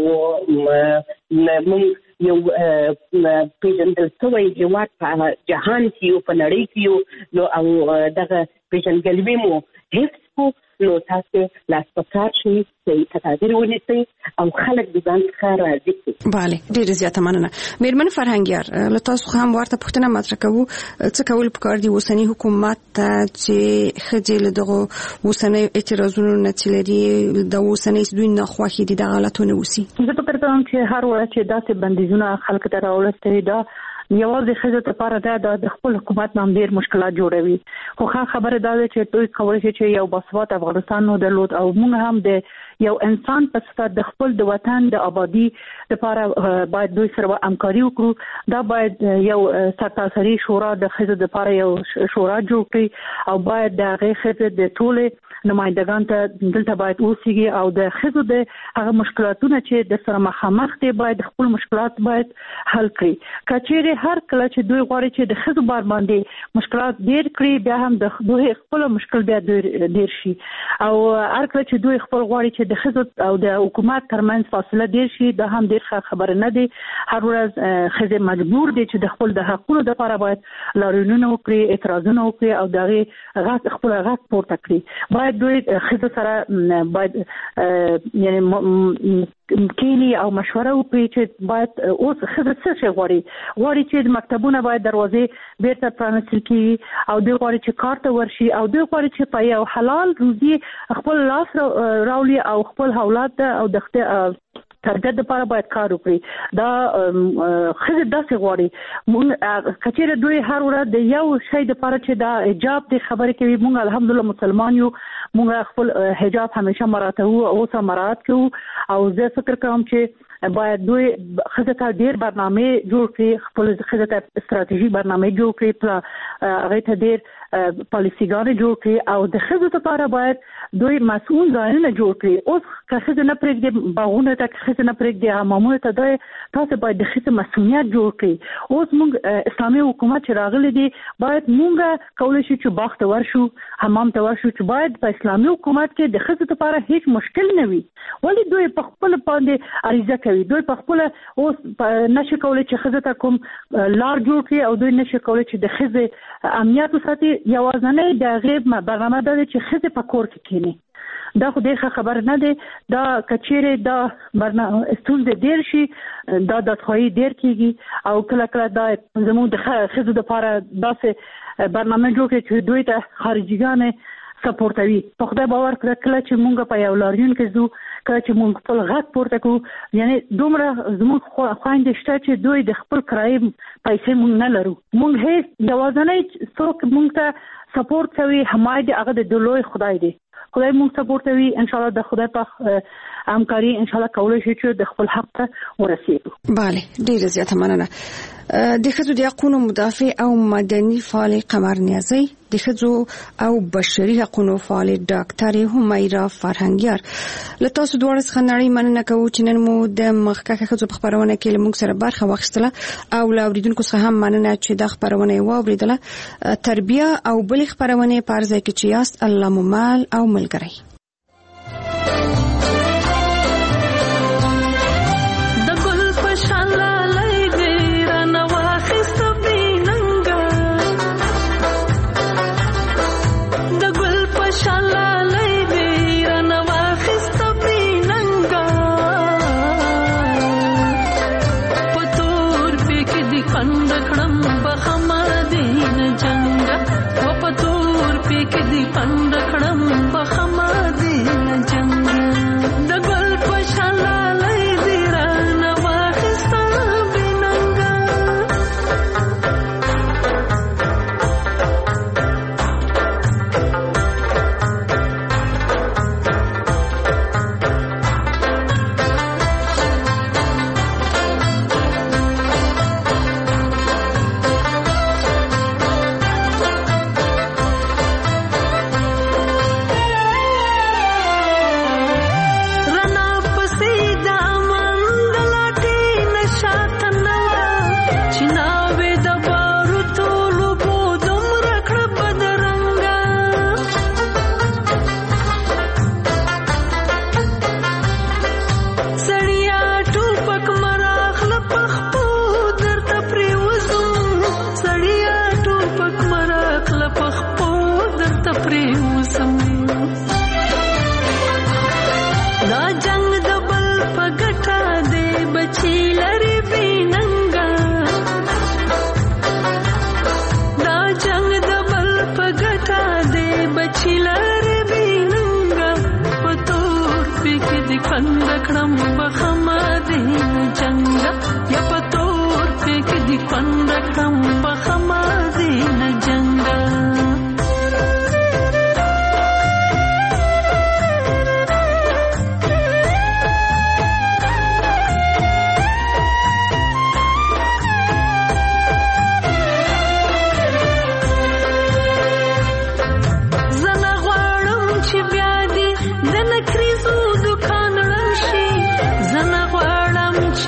موږ یو پیژندل شوی هېواد په جهان کې یو، په نړۍ کې یو، نو او دغه پیژندګلوي مو حفظ کړو، نو تاسو لاس په کار شئ، صحیح تدابیر ونیسئ او خلک د ځان څخه راضي کړئ. بله، ډېره زیاته مننه. میرمن فرهنګیار، له تاسو هم ورته پوښتنه مطرح کوو، څه کول پکار دي اوسني حکومت ته چې ښځې له دغو اوسنیو اعتراضونو نه چې لري د اوسنۍ دوی ناخوښې دي دغه حالت ونه وسي؟ زه فکر کوم چې هر وخت چې داسې بندیزونه خلکو ته راوړل دا یوازې ښځو لپاره د خپل حکومت نام ډېر مشکلات جوړوي. خو خبره دا ده چې دوی کولی شي چې یو باثباته افغانستان درلود، او موږ هم د یو انسان په صفت د خپل د وطن د آبادی لپاره باید دوی سره همکاري وکړو. دا باید یو سرتاسري شورا د ښځو لپاره یو شورا جوړ کړي، او باید د هغې ښځې د ټولې نمائندگان ته دلته باید اوسېږي او د ښځو د هغه مشکلاتونه چې د سره مخامخ دي باید خپل مشکلات باید حل کړي. که چیرې هر کله چې دوی غواړي چې د ښځو بار باندې مشکلات ډېر کړي بیا هم د دوی خپل مشکل بیا ډېر شي او هر کله چې دوی خپل غواړي چې د ښځو او د حکومت ترمنځ فاصله ډېر شي دا هم ډېر ښه خبره نه دی. هر ورځ ښځې مجبور دي چې د خپل د حقونو لپاره باید لاریونونه وکړي، اعتراضونه وکړي او د هغې غږ خپل غږ پورته کړي. باید دوی ښځو سره باید یعنې کینی او مشوره وکړي چې باید اوس ښځه څه شي غواړي چې د مکتبونه باید دروازې بیرته پرانیستل کړي او دوی غواړي چې کار ته ورشي او دوی غواړي چې په یو حلال روزي خپل لاس راولي او خپل اولاد او د تربیت لپاره باید کار وکړي. دا ښځې داسې غواړي. مونږ کچېره دوی هر ورځ د یو شی لپاره چې دا حجاب د خبرې کوي، مونږ الحمدلله مسلمان یو، مونږ خپل حجاب همیشه مراعاتوو او اوس مراعات کوو او زه فکر کوم چې باید دوی ښځې ته ډېر برنامې جوړ کړي، خپل ښځې ته استراتیژي برنامې جوړ کړي، هغې ته ډېر پالیسیګانې جوړ کړي او د ښځو لپاره باید دوی مسؤل ځایونه جوړ کړي. اوس که ښځې نه پرېږدي باغونو ته، که ښځې نه پرېږدي حمامونو ته، تاسو باید د ښځې مسؤلیت جوړ کړي. اوس موږ اسلامي حکومت چې راغلی دی باید موږ کولی شو چې باغ ته ورشو، حمام ته ورشو، چې باید په اسلامي حکومت کې د ښځو لپاره هیڅ مشکل نه وي. ولې دوی په خپل باندې عریضه کوي؟ دوی په خپل اوس نشي کولی چې ښځو ته کوم لار جوړ کړي او دوی نشي کولی چې د ښځې امنیت وساتي. یوازنۍ د هغې برنامه دا ده چې ښځې په کور کې کینی. دا خو ډېر ښه خبر نه دی. دا کچېرې دا ستونزې ډېر شي، دا دادخواهي ډېر کېږي او کله کله دا زموږ د ښځو دپاره داسې برنامه جوړ کړي چې دوی ته خارجیګانې سپورټوي. په خدای باور کړه کله چې مونږ په یو لاریون کې ځو، کله چې مونږ خپل غږ پورته کوو، یعنې دومره زموږ خویندې شته چې دوی د خپل کرایې پیسې مونږ نه لرو. مونږ هیڅ یوازنۍ څوک مونږ ته سپورټ کوي حمایت دی هغه د لوی خدای دی. خدای مونږ سپورټ کوي، انشاءالله د خدای په همکاري انشاءالله کولی شي چې د خپل حق ته ورسېږو. بله، ډېره زیاته مننه. د ښځو د حقونو مدافع او مدني فعال قمر نیازی، د ښځو او بشري حقونو فعال ډاکټر همیرا فرهنګیار، له تاسو دواړو څخه نړۍ مننه کوو چې نن مو د مخکښه ښځو په خپرونه کې له موږ سره برخه واخیستله او له اورېدونکو څخه هم مننه چې دا خپرونه یې واورېدله. تربیه او بلې خپرونې په هر ځای کې چې یاست الله مو مل او ملګری. پندکړم په خما دې جنگ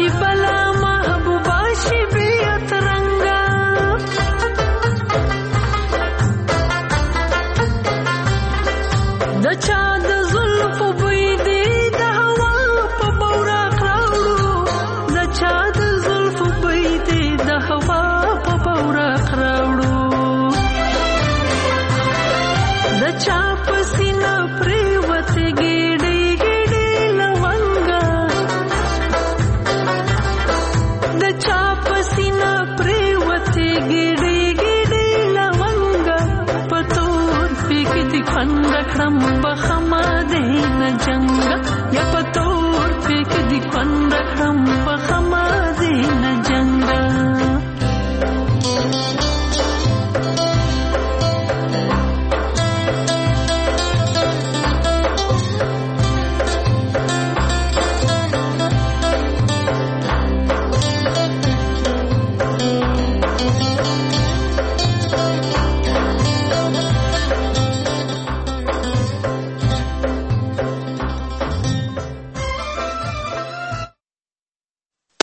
بلا محبوبا شي بیت رنگا د چا د زلف بوی دی د هوا په بوراق راوړو د چا د زلف بوی دی د هوا په بوراق راوړو د چا پسینه پریوته ګډي ګډي لونګا د چا پسینه پریوته ګډي ګډي لونګا پتور پکې دي خند کړم بخما دې نه جنگ